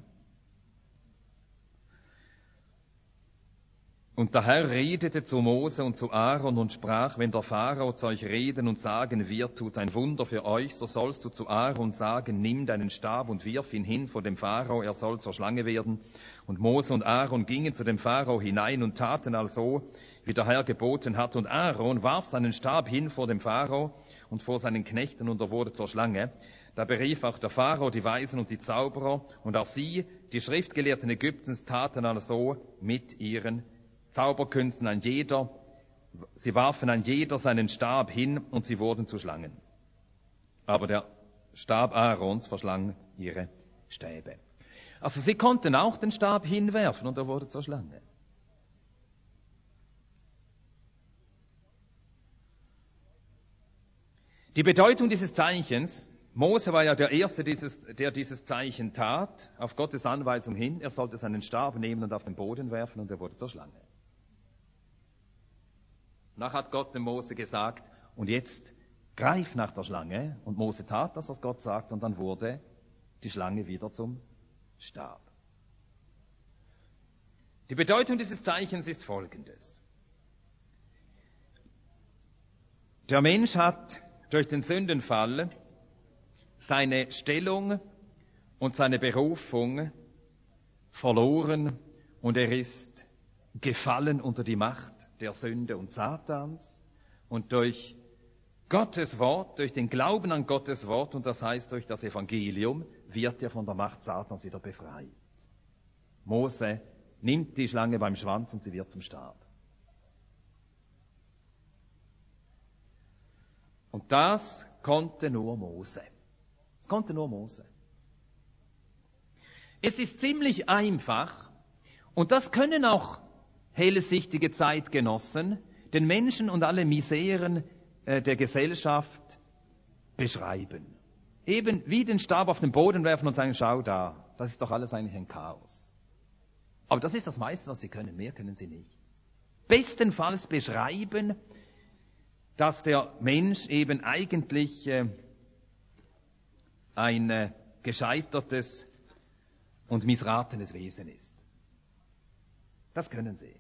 A: Und der Herr redete zu Mose und zu Aaron und sprach, wenn der Pharao zu euch reden und sagen wird, tut ein Wunder für euch, so sollst du zu Aaron sagen, nimm deinen Stab und wirf ihn hin vor dem Pharao, er soll zur Schlange werden. Und Mose und Aaron gingen zu dem Pharao hinein und taten also, wie der Herr geboten hat. Und Aaron warf seinen Stab hin vor dem Pharao und vor seinen Knechten und er wurde zur Schlange. Da berief auch der Pharao die Weisen und die Zauberer und auch sie, die Schriftgelehrten Ägyptens, taten also mit ihren Zauberkünsten an jeder. Sie warfen an jeder seinen Stab hin und sie wurden zu Schlangen. Aber der Stab Aarons verschlang ihre Stäbe. Also sie konnten auch den Stab hinwerfen und er wurde zur Schlange. Die Bedeutung dieses Zeichens: Mose war ja der Erste, der dieses Zeichen tat, auf Gottes Anweisung hin. Er sollte seinen Stab nehmen und auf den Boden werfen und er wurde zur Schlange. Nachher hat Gott dem Mose gesagt, und jetzt greif nach der Schlange. Und Mose tat das, was Gott sagt, und dann wurde die Schlange wieder zum Stab. Die Bedeutung dieses Zeichens ist folgendes. Der Mensch hat durch den Sündenfall seine Stellung und seine Berufung verloren und er ist gefallen unter die Macht der Sünde und Satans und durch Gottes Wort, durch den Glauben an Gottes Wort und das heißt durch das Evangelium, wird er von der Macht Satans wieder befreit. Mose nimmt die Schlange beim Schwanz und sie wird zum Stab. Und das konnte nur Mose. Das konnte nur Mose. Es ist ziemlich einfach und das können auch hellsichtige Zeitgenossen den Menschen und alle Miseren der Gesellschaft beschreiben. Eben wie den Stab auf den Boden werfen und sagen, schau da, das ist doch alles eigentlich ein Chaos. Aber das ist das meiste, was sie können, mehr können sie nicht. Bestenfalls beschreiben, dass der Mensch eben eigentlich ein gescheitertes und missratenes Wesen ist. Das können sie.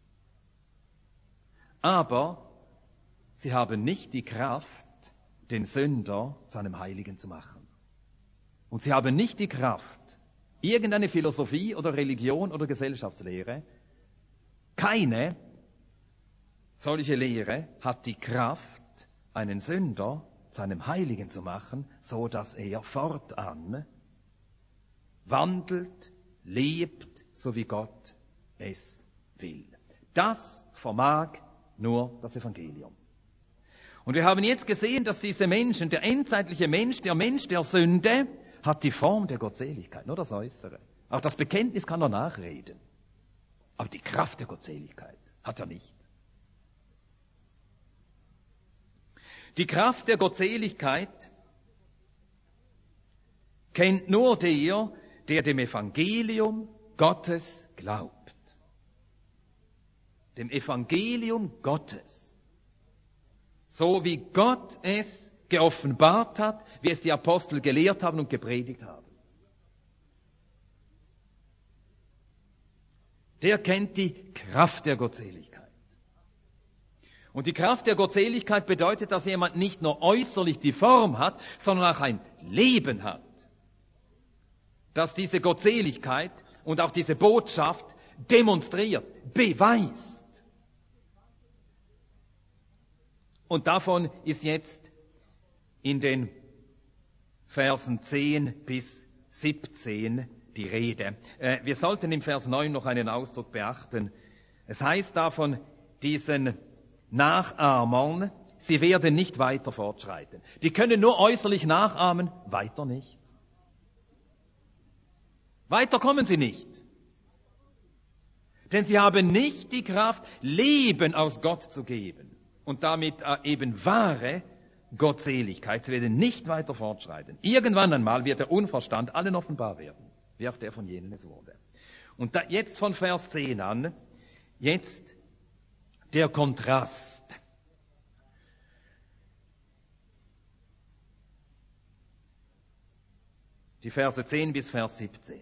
A: Aber sie haben nicht die Kraft, den Sünder zu einem Heiligen zu machen. Und sie haben nicht die Kraft, irgendeine Philosophie oder Religion oder Gesellschaftslehre, keine solche Lehre hat die Kraft, einen Sünder zu einem Heiligen zu machen, so dass er fortan wandelt, lebt, so wie Gott es will. Das vermag nur das Evangelium. Und wir haben jetzt gesehen, dass diese Menschen, der endzeitliche Mensch, der Mensch der Sünde, hat die Form der Gottseligkeit, nur das Äußere. Auch das Bekenntnis kann er nachreden. Aber die Kraft der Gottseligkeit hat er nicht. Die Kraft der Gottseligkeit kennt nur der, der dem Evangelium Gottes glaubt. Dem Evangelium Gottes. So wie Gott es geoffenbart hat, wie es die Apostel gelehrt haben und gepredigt haben. Der kennt die Kraft der Gottseligkeit. Und die Kraft der Gottseligkeit bedeutet, dass jemand nicht nur äußerlich die Form hat, sondern auch ein Leben hat. Dass diese Gottseligkeit und auch diese Botschaft demonstriert, beweist. Und davon ist jetzt in den Versen 10 bis 17 die Rede. Wir sollten im Vers 9 noch einen Ausdruck beachten. Es heißt davon, diesen Nachahmern, sie werden nicht weiter fortschreiten. Die können nur äußerlich nachahmen, weiter nicht. Weiter kommen sie nicht. Denn sie haben nicht die Kraft, Leben aus Gott zu geben. Und damit eben wahre Gottseligkeit. Sie werden nicht weiter fortschreiten. Irgendwann einmal wird der Unverstand allen offenbar werden, wie auch der von jenen es wurde. Und jetzt von Vers 10 an, jetzt der Kontrast. Die Verse 10 bis Vers 17.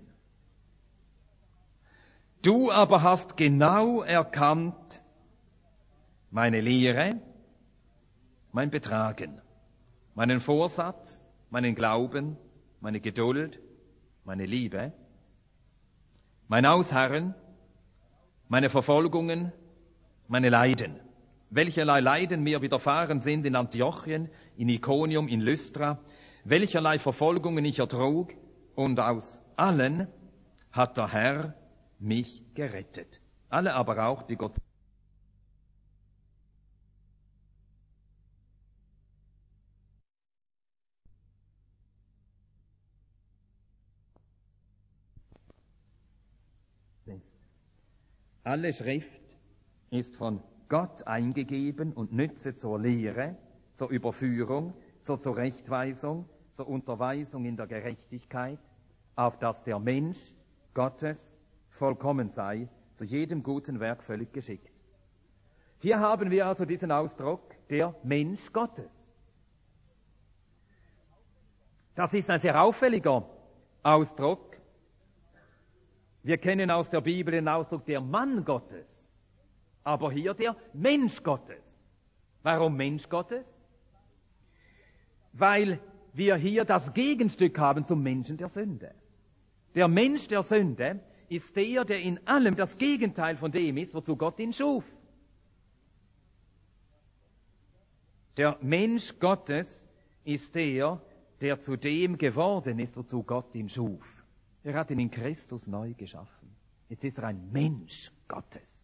A: Du aber hast genau erkannt meine Lehre, mein Betragen, meinen Vorsatz, meinen Glauben, meine Geduld, meine Liebe, mein Ausharren, meine Verfolgungen, meine Leiden, welcherlei Leiden mir widerfahren sind in Antiochien, in Ikonium, in Lystra, welcherlei Verfolgungen ich ertrug, und aus allen hat der Herr mich gerettet. Alle aber auch, die Gott alle Schrift ist von Gott eingegeben und nütze zur Lehre, zur Überführung, zur Zurechtweisung, zur Unterweisung in der Gerechtigkeit, auf dass der Mensch Gottes vollkommen sei, zu jedem guten Werk völlig geschickt. Hier haben wir also diesen Ausdruck, der Mensch Gottes. Das ist ein sehr auffälliger Ausdruck. Wir kennen aus der Bibel den Ausdruck der Mann Gottes, aber hier der Mensch Gottes. Warum Mensch Gottes? Weil wir hier das Gegenstück haben zum Menschen der Sünde. Der Mensch der Sünde ist der in allem das Gegenteil von dem ist, wozu Gott ihn schuf. Der Mensch Gottes ist der zu dem geworden ist, wozu Gott ihn schuf. Er hat ihn in Christus neu geschaffen. Jetzt ist er ein Mensch Gottes.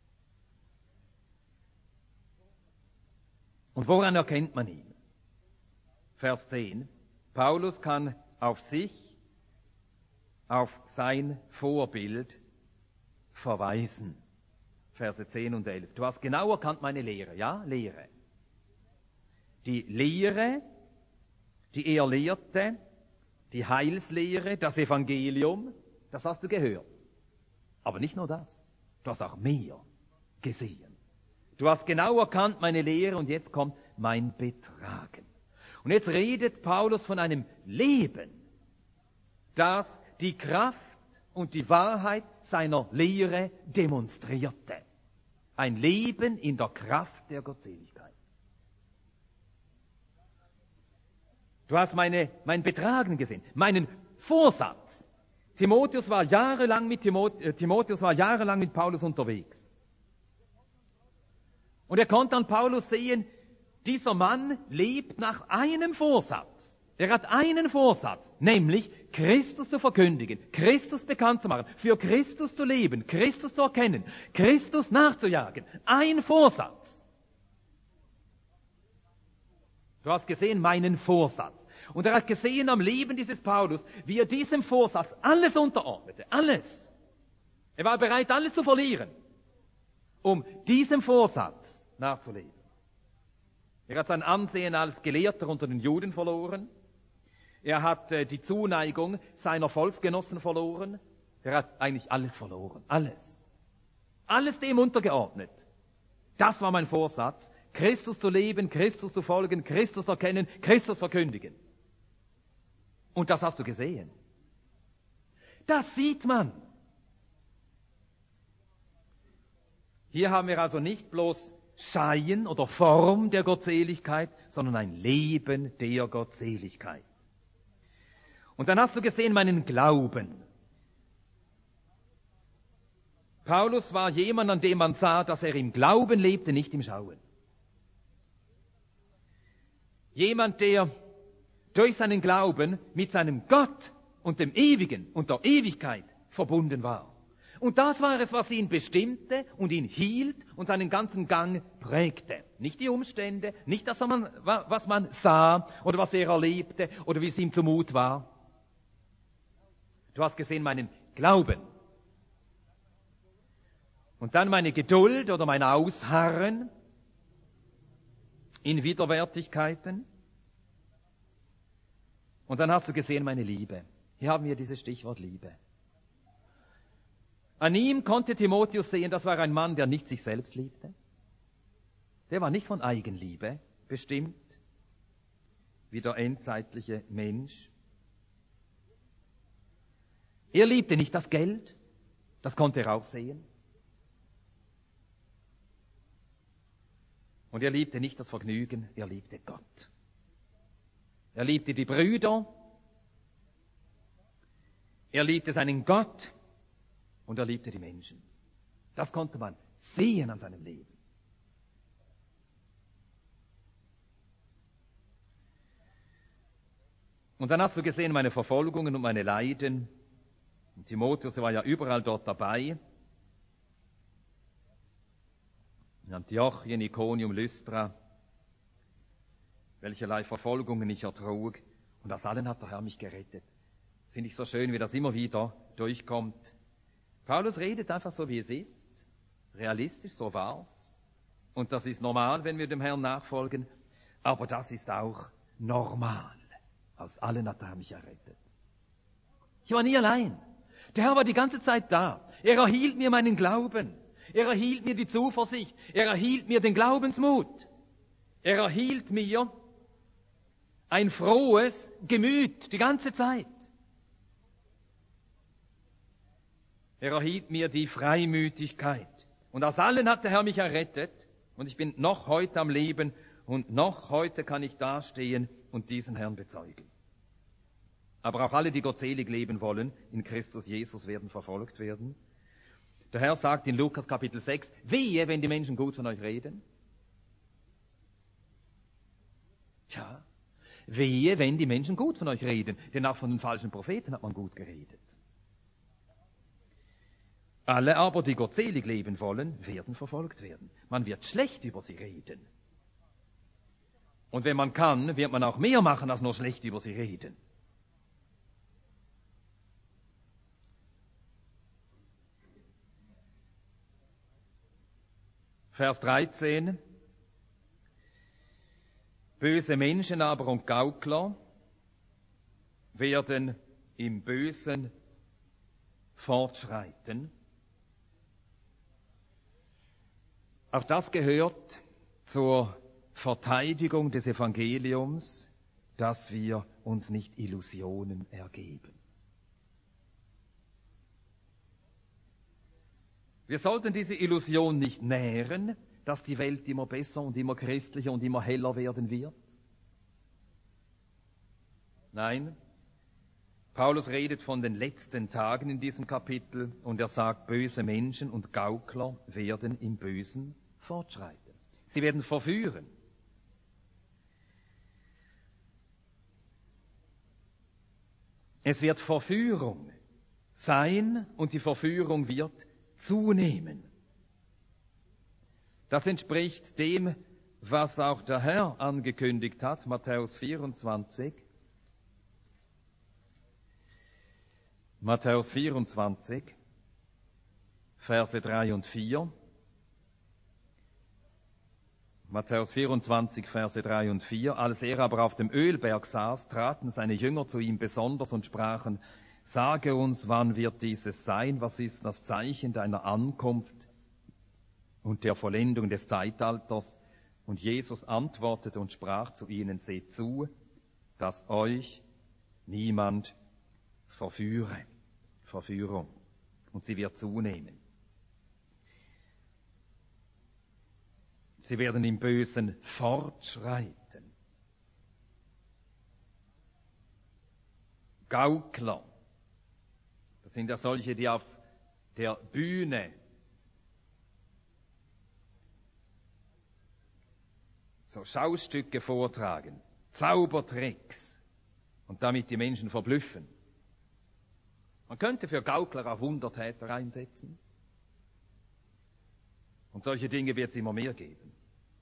A: Und woran erkennt man ihn? Vers 10. Paulus kann auf sich, auf sein Vorbild verweisen. Verse 10 und 11. Du hast genau erkannt meine Lehre. Ja, Lehre. Die Lehre, die er lehrte, die Heilslehre, das Evangelium, das hast du gehört. Aber nicht nur das. Du hast auch mehr gesehen. Du hast genau erkannt meine Lehre und jetzt kommt mein Betragen. Und jetzt redet Paulus von einem Leben, das die Kraft und die Wahrheit seiner Lehre demonstrierte. Ein Leben in der Kraft der Gottseligkeit. Du hast mein Betragen gesehen, meinen Vorsatz. Timotheus war jahrelang mit Paulus unterwegs. Und er konnte an Paulus sehen, dieser Mann lebt nach einem Vorsatz. Er hat einen Vorsatz, nämlich Christus zu verkündigen, Christus bekannt zu machen, für Christus zu leben, Christus zu erkennen, Christus nachzujagen. Ein Vorsatz. Du hast gesehen, meinen Vorsatz. Und er hat gesehen am Leben dieses Paulus, wie er diesem Vorsatz alles unterordnete. Alles. Er war bereit, alles zu verlieren, um diesem Vorsatz nachzuleben. Er hat sein Ansehen als Gelehrter unter den Juden verloren. Er hat die Zuneigung seiner Volksgenossen verloren. Er hat eigentlich alles verloren. Alles. Alles dem untergeordnet. Das war mein Vorsatz. Christus zu leben, Christus zu folgen, Christus erkennen, Christus verkündigen. Und das hast du gesehen. Das sieht man. Hier haben wir also nicht bloß Schein oder Form der Gottseligkeit, sondern ein Leben der Gottseligkeit. Und dann hast du gesehen meinen Glauben. Paulus war jemand, an dem man sah, dass er im Glauben lebte, nicht im Schauen. Jemand, der durch seinen Glauben mit seinem Gott und dem Ewigen und der Ewigkeit verbunden war. Und das war es, was ihn bestimmte und ihn hielt und seinen ganzen Gang prägte. Nicht die Umstände, nicht das, was man sah oder was er erlebte oder wie es ihm zumut war. Du hast gesehen meinen Glauben. Und dann meine Geduld oder mein Ausharren in Widerwärtigkeiten. Und dann hast du gesehen meine Liebe. Hier haben wir dieses Stichwort Liebe. An ihm konnte Timotheus sehen, das war ein Mann, der nicht sich selbst liebte. Der war nicht von Eigenliebe bestimmt, wie der endzeitliche Mensch. Er liebte nicht das Geld, das konnte er auch sehen. Und er liebte nicht das Vergnügen, er liebte Gott. Er liebte die Brüder, er liebte seinen Gott und er liebte die Menschen. Das konnte man sehen an seinem Leben. Und dann hast du gesehen meine Verfolgungen und meine Leiden. Und Timotheus war ja überall dort dabei. In Antiochien, Ikonium, Lystra, welcherlei Verfolgungen ich ertrug. Und aus allen hat der Herr mich gerettet. Das finde ich so schön, wie das immer wieder durchkommt. Paulus redet einfach so, wie es ist. Realistisch, so war's. Und das ist normal, wenn wir dem Herrn nachfolgen. Aber das ist auch normal. Aus allen hat der Herr mich errettet. Ich war nie allein. Der Herr war die ganze Zeit da. Er erhielt mir meinen Glauben. Er erhielt mir die Zuversicht. Er erhielt mir den Glaubensmut. Er erhielt mir ein frohes Gemüt die ganze Zeit. Er erhielt mir die Freimütigkeit. Und aus allen hat der Herr mich errettet. Und ich bin noch heute am Leben. Und noch heute kann ich dastehen und diesen Herrn bezeugen. Aber auch alle, die gottselig leben wollen, in Christus Jesus, werden verfolgt werden. Der Herr sagt in Lukas Kapitel 6, wehe, wenn die Menschen gut von euch reden. Tja, wehe, wenn die Menschen gut von euch reden, denn auch von den falschen Propheten hat man gut geredet. Alle aber, die gottselig leben wollen, werden verfolgt werden. Man wird schlecht über sie reden. Und wenn man kann, wird man auch mehr machen, als nur schlecht über sie reden. Vers 13. Böse Menschen aber und Gaukler werden im Bösen fortschreiten. Auch das gehört zur Verteidigung des Evangeliums, dass wir uns nicht Illusionen ergeben. Wir sollten diese Illusion nicht nähren, dass die Welt immer besser und immer christlicher und immer heller werden wird. Nein, Paulus redet von den letzten Tagen in diesem Kapitel und er sagt, böse Menschen und Gaukler werden im Bösen fortschreiten. Sie werden verführen. Es wird Verführung sein und die Verführung wird zunehmen. Das entspricht dem, was auch der Herr angekündigt hat, Matthäus 24. Matthäus 24, Verse 3 und 4. Matthäus 24, Verse 3 und 4. Als er aber auf dem Ölberg saß, traten seine Jünger zu ihm besonders und sprachen, sage uns, wann wird dieses sein? Was ist das Zeichen deiner Ankunft und der Vollendung des Zeitalters? Und Jesus antwortete und sprach zu ihnen, seht zu, dass euch niemand verführe. Verführung. Und sie wird zunehmen. Sie werden im Bösen fortschreiten. Gaukler. Das sind ja solche, die auf der Bühne so Schaustücke vortragen, Zaubertricks und damit die Menschen verblüffen. Man könnte für Gaukler auch Wundertäter einsetzen. Und solche Dinge wird es immer mehr geben.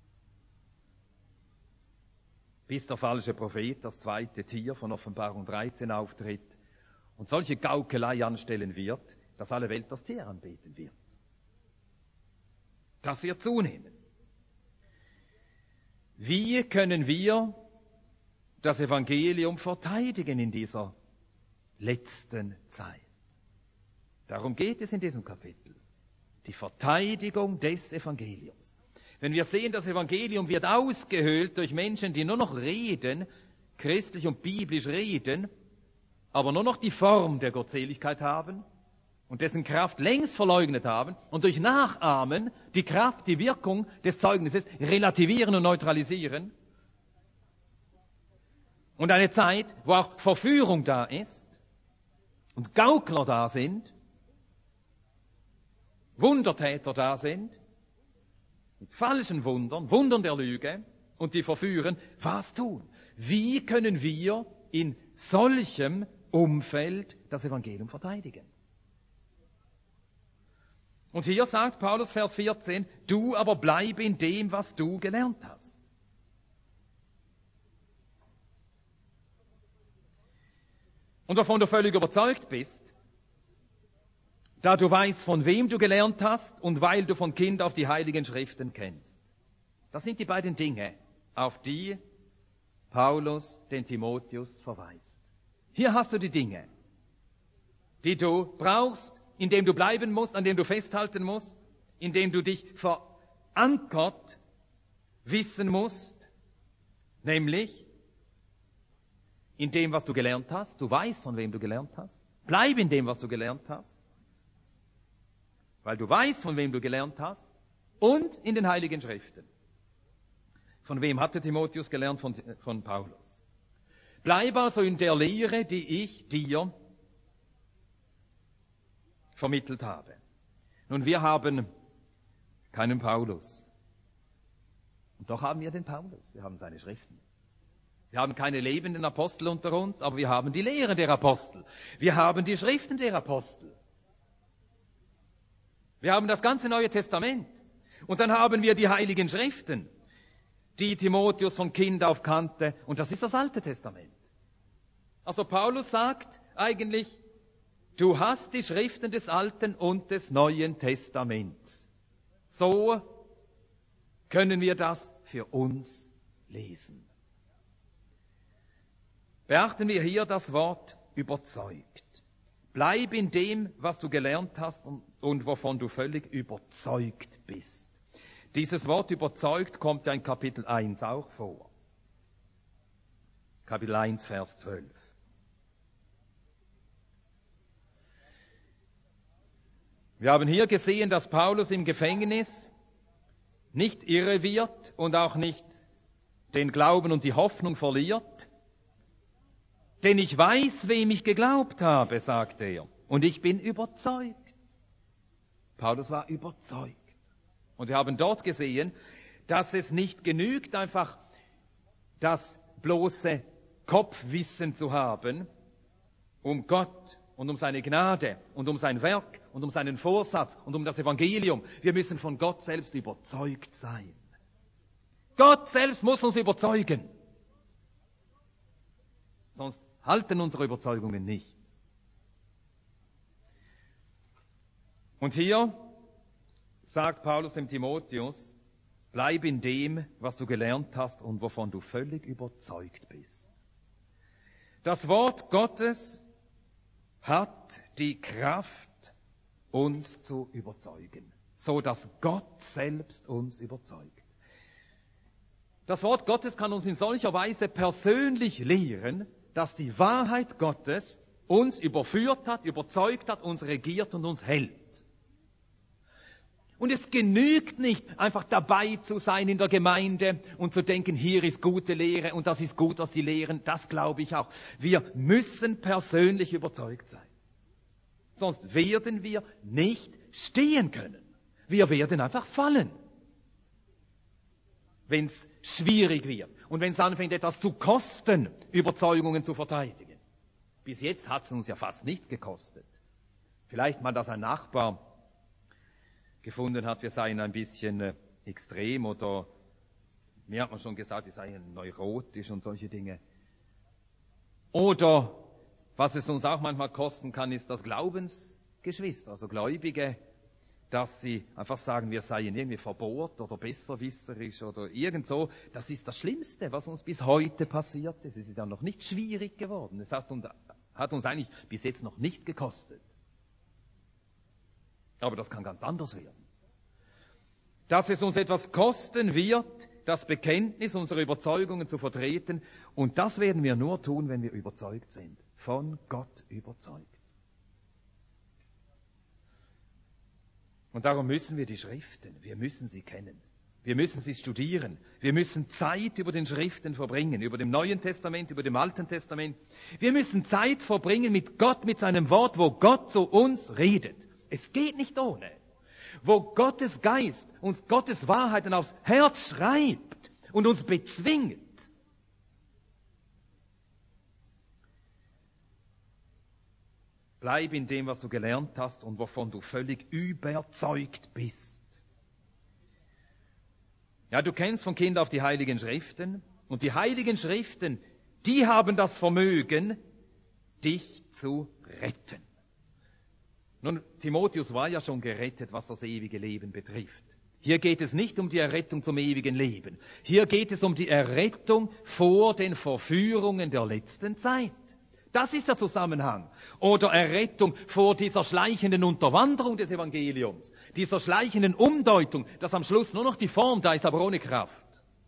A: Bis der falsche Prophet, das zweite Tier von Offenbarung 13, auftritt und solche Gaukelei anstellen wird, dass alle Welt das Tier anbeten wird. Das wird zunehmen. Wie können wir das Evangelium verteidigen in dieser letzten Zeit? Darum geht es in diesem Kapitel. Die Verteidigung des Evangeliums. Wenn wir sehen, das Evangelium wird ausgehöhlt durch Menschen, die nur noch reden, christlich und biblisch reden, aber nur noch die Form der Gottseligkeit haben und dessen Kraft längst verleugnet haben und durch Nachahmen die Kraft, die Wirkung des Zeugnisses relativieren und neutralisieren. Und eine Zeit, wo auch Verführung da ist und Gaukler da sind, Wundertäter da sind, mit falschen Wundern, Wundern der Lüge und die verführen, was tun? Wie können wir in solchem Umfeld das Evangelium verteidigen? Und hier sagt Paulus, Vers 14, du aber bleib in dem, was du gelernt hast. Und wovon du völlig überzeugt bist, da du weißt, von wem du gelernt hast und weil du von Kind auf die Heiligen Schriften kennst. Das sind die beiden Dinge, auf die Paulus den Timotheus verweist. Hier hast du die Dinge, die du brauchst, in dem du bleiben musst, an dem du festhalten musst, in dem du dich verankert wissen musst, nämlich in dem, was du gelernt hast. Du weißt, von wem du gelernt hast. Bleib in dem, was du gelernt hast, weil du weißt, von wem du gelernt hast, und in den Heiligen Schriften. Von wem hatte Timotheus gelernt? Von Paulus. Bleib also in der Lehre, die ich dir vermittelt habe. Nun, wir haben keinen Paulus. Und doch haben wir den Paulus. Wir haben seine Schriften. Wir haben keine lebenden Apostel unter uns, aber wir haben die Lehre der Apostel. Wir haben die Schriften der Apostel. Wir haben das ganze Neue Testament. Und dann haben wir die Heiligen Schriften, die Timotheus von Kind auf kannte. Und das ist das Alte Testament. Also Paulus sagt eigentlich, du hast die Schriften des Alten und des Neuen Testaments. So können wir das für uns lesen. Beachten wir hier das Wort überzeugt. Bleib in dem, was du gelernt hast und wovon du völlig überzeugt bist. Dieses Wort überzeugt kommt ja in Kapitel 1 auch vor. Kapitel 1, Vers 12. Wir haben hier gesehen, dass Paulus im Gefängnis nicht irre wird und auch nicht den Glauben und die Hoffnung verliert. Denn ich weiß, wem ich geglaubt habe, sagt er, und ich bin überzeugt. Paulus war überzeugt. Und wir haben dort gesehen, dass es nicht genügt, einfach das bloße Kopfwissen zu haben, um Gott und um seine Gnade und um sein Werk und um seinen Vorsatz und um das Evangelium. Wir müssen von Gott selbst überzeugt sein. Gott selbst muss uns überzeugen. Sonst halten unsere Überzeugungen nicht. Und hier sagt Paulus dem Timotheus, bleib in dem, was du gelernt hast und wovon du völlig überzeugt bist. Das Wort Gottes hat die Kraft, uns zu überzeugen, so dass Gott selbst uns überzeugt. Das Wort Gottes kann uns in solcher Weise persönlich lehren, dass die Wahrheit Gottes uns überführt hat, überzeugt hat, uns regiert und uns hält. Und es genügt nicht, einfach dabei zu sein in der Gemeinde und zu denken, hier ist gute Lehre und das ist gut, was sie lehren. Das glaube ich auch. Wir müssen persönlich überzeugt sein. Sonst werden wir nicht stehen können. Wir werden einfach fallen, wenn es schwierig wird und wenn es anfängt, etwas zu kosten, Überzeugungen zu verteidigen. Bis jetzt hat es uns ja fast nichts gekostet. Vielleicht mal, dass ein Nachbar gefunden hat, wir seien ein bisschen extrem, oder mir hat man schon gesagt, wir seien neurotisch und solche Dinge. Oder was es uns auch manchmal kosten kann, ist das Glaubensgeschwister, also Gläubige, dass sie einfach sagen, wir seien irgendwie verbohrt oder besserwisserisch oder irgend so. Das ist das Schlimmste, was uns bis heute passiert ist. Es ist ja noch nicht schwierig geworden. Es hat uns eigentlich bis jetzt noch nicht gekostet. Aber das kann ganz anders werden. Dass es uns etwas kosten wird, das Bekenntnis unserer Überzeugungen zu vertreten. Und das werden wir nur tun, wenn wir überzeugt sind. Von Gott überzeugt. Und darum müssen wir die Schriften, wir müssen sie kennen. Wir müssen sie studieren. Wir müssen Zeit über den Schriften verbringen, über dem Neuen Testament, über dem Alten Testament. Wir müssen Zeit verbringen mit Gott, mit seinem Wort, wo Gott zu uns redet. Es geht nicht ohne. Wo Gottes Geist uns Gottes Wahrheiten aufs Herz schreibt und uns bezwingt. Bleib in dem, was du gelernt hast und wovon du völlig überzeugt bist. Ja, du kennst von Kind auf die Heiligen Schriften. Und die Heiligen Schriften, die haben das Vermögen, dich zu retten. Nun, Timotheus war ja schon gerettet, was das ewige Leben betrifft. Hier geht es nicht um die Errettung zum ewigen Leben. Hier geht es um die Errettung vor den Verführungen der letzten Zeit. Das ist der Zusammenhang. Oder Errettung vor dieser schleichenden Unterwanderung des Evangeliums, dieser schleichenden Umdeutung, dass am Schluss nur noch die Form da ist, aber ohne Kraft.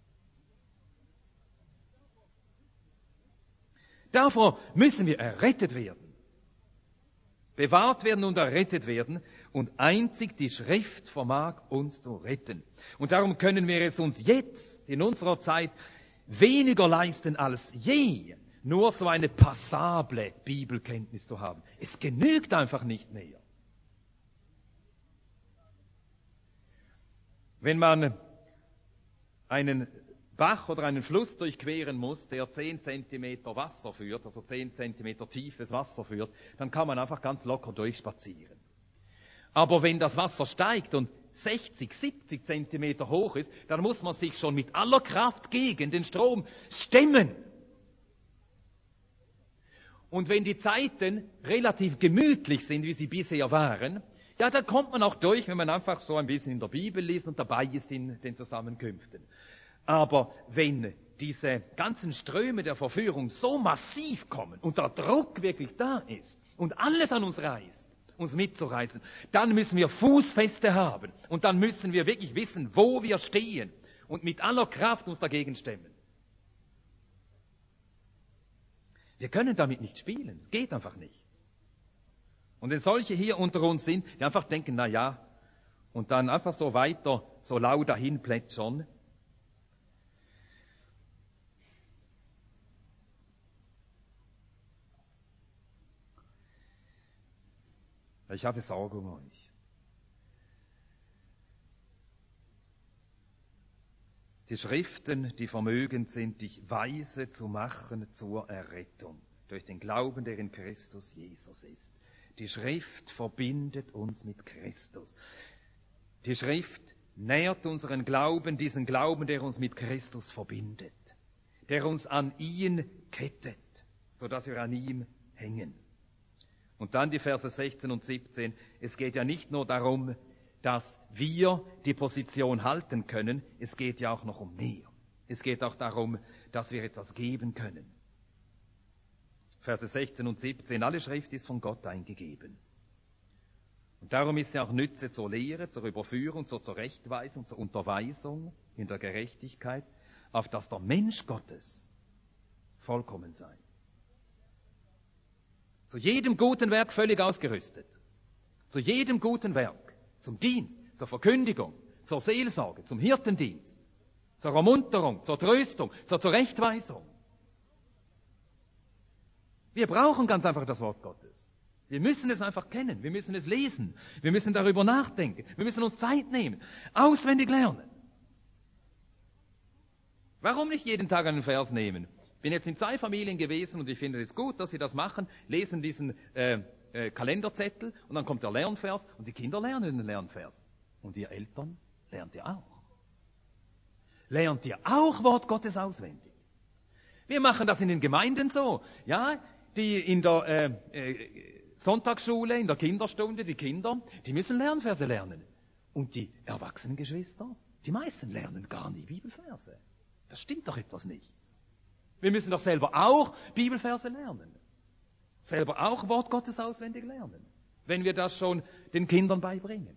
A: Davor müssen wir errettet werden. Bewahrt werden und errettet werden. Und einzig die Schrift vermag uns zu retten. Und darum können wir es uns jetzt, in unserer Zeit, weniger leisten als je, nur so eine passable Bibelkenntnis zu haben. Es genügt einfach nicht mehr. Wenn man einen Bach oder einen Fluss durchqueren muss, der 10 Zentimeter Wasser führt, also 10 Zentimeter tiefes Wasser führt, dann kann man einfach ganz locker durchspazieren. Aber wenn das Wasser steigt und 60, 70 Zentimeter hoch ist, dann muss man sich schon mit aller Kraft gegen den Strom stemmen. Und wenn die Zeiten relativ gemütlich sind, wie sie bisher waren, ja, dann kommt man auch durch, wenn man einfach so ein bisschen in der Bibel liest und dabei ist in den Zusammenkünften. Aber wenn diese ganzen Ströme der Verführung so massiv kommen und der Druck wirklich da ist und alles an uns reißt, uns mitzureißen, dann müssen wir Fußfeste haben und dann müssen wir wirklich wissen, wo wir stehen und mit aller Kraft uns dagegen stemmen. Wir können damit nicht spielen. Es geht einfach nicht. Und wenn solche hier unter uns sind, die einfach denken, na ja, und dann einfach so weiter, so lau dahin plätschern. Ich habe Sorge um euch. Die Schriften, die vermögend sind, dich weise zu machen zur Errettung, durch den Glauben, der in Christus Jesus ist. Die Schrift verbindet uns mit Christus. Die Schrift nährt unseren Glauben, diesen Glauben, der uns mit Christus verbindet, der uns an ihn kettet, sodass wir an ihm hängen. Und dann die Verse 16 und 17. Es geht ja nicht nur darum, dass wir die Position halten können, es geht ja auch noch um mehr. Es geht auch darum, dass wir etwas geben können. Verse 16 und 17, alle Schrift ist von Gott eingegeben. Und darum ist sie auch Nütze zur Lehre, zur Überführung, zur Zurechtweisung, zur Unterweisung in der Gerechtigkeit, auf dass der Mensch Gottes vollkommen sei. Zu jedem guten Werk völlig ausgerüstet. Zu jedem guten Werk. Zum Dienst, zur Verkündigung, zur Seelsorge, zum Hirtendienst, zur Ermunterung, zur Tröstung, zur Zurechtweisung. Wir brauchen ganz einfach das Wort Gottes. Wir müssen es einfach kennen, wir müssen es lesen, wir müssen darüber nachdenken, wir müssen uns Zeit nehmen, auswendig lernen. Warum nicht jeden Tag einen Vers nehmen? Ich bin jetzt in 2 Familien gewesen und ich finde es gut, dass sie das machen, lesen diesen Kalenderzettel und dann kommt der Lernvers und die Kinder lernen den Lernvers. Und ihr Eltern lernt ihr auch. Lernt ihr auch Wort Gottes auswendig? Wir machen das in den Gemeinden so. Ja, die in der Sonntagsschule, in der Kinderstunde, die Kinder, die müssen Lernverse lernen. Und die erwachsenen Geschwister, die meisten lernen gar nie Bibelverse. Das stimmt doch etwas nicht. Wir müssen doch selber auch Bibelverse lernen. Selber auch Wort Gottes auswendig lernen. Wenn wir das schon den Kindern beibringen.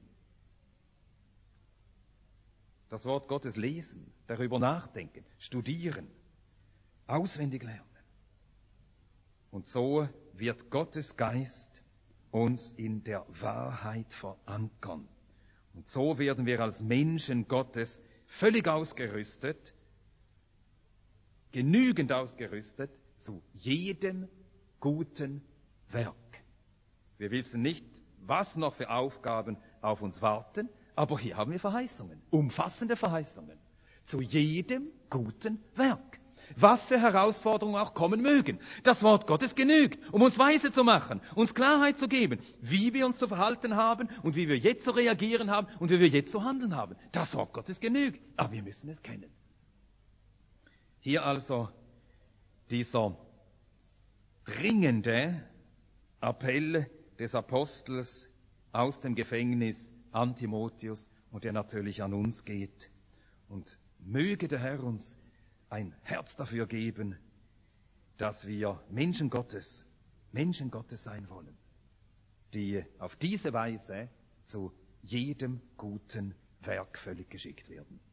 A: Das Wort Gottes lesen, darüber nachdenken, studieren, auswendig lernen. Und so wird Gottes Geist uns in der Wahrheit verankern. Und so werden wir als Menschen Gottes völlig ausgerüstet, genügend ausgerüstet zu jedem guten Werk. Wir wissen nicht, was noch für Aufgaben auf uns warten, aber hier haben wir Verheißungen, umfassende Verheißungen, zu jedem guten Werk. Was für Herausforderungen auch kommen mögen. Das Wort Gottes genügt, um uns weise zu machen, uns Klarheit zu geben, wie wir uns zu verhalten haben und wie wir jetzt zu reagieren haben und wie wir jetzt zu handeln haben. Das Wort Gottes genügt, aber wir müssen es kennen. Hier also dieser dringende Appell des Apostels aus dem Gefängnis an Timotheus und der natürlich an uns geht. Und möge der Herr uns ein Herz dafür geben, dass wir Menschen Gottes sein wollen, die auf diese Weise zu jedem guten Werk völlig geschickt werden.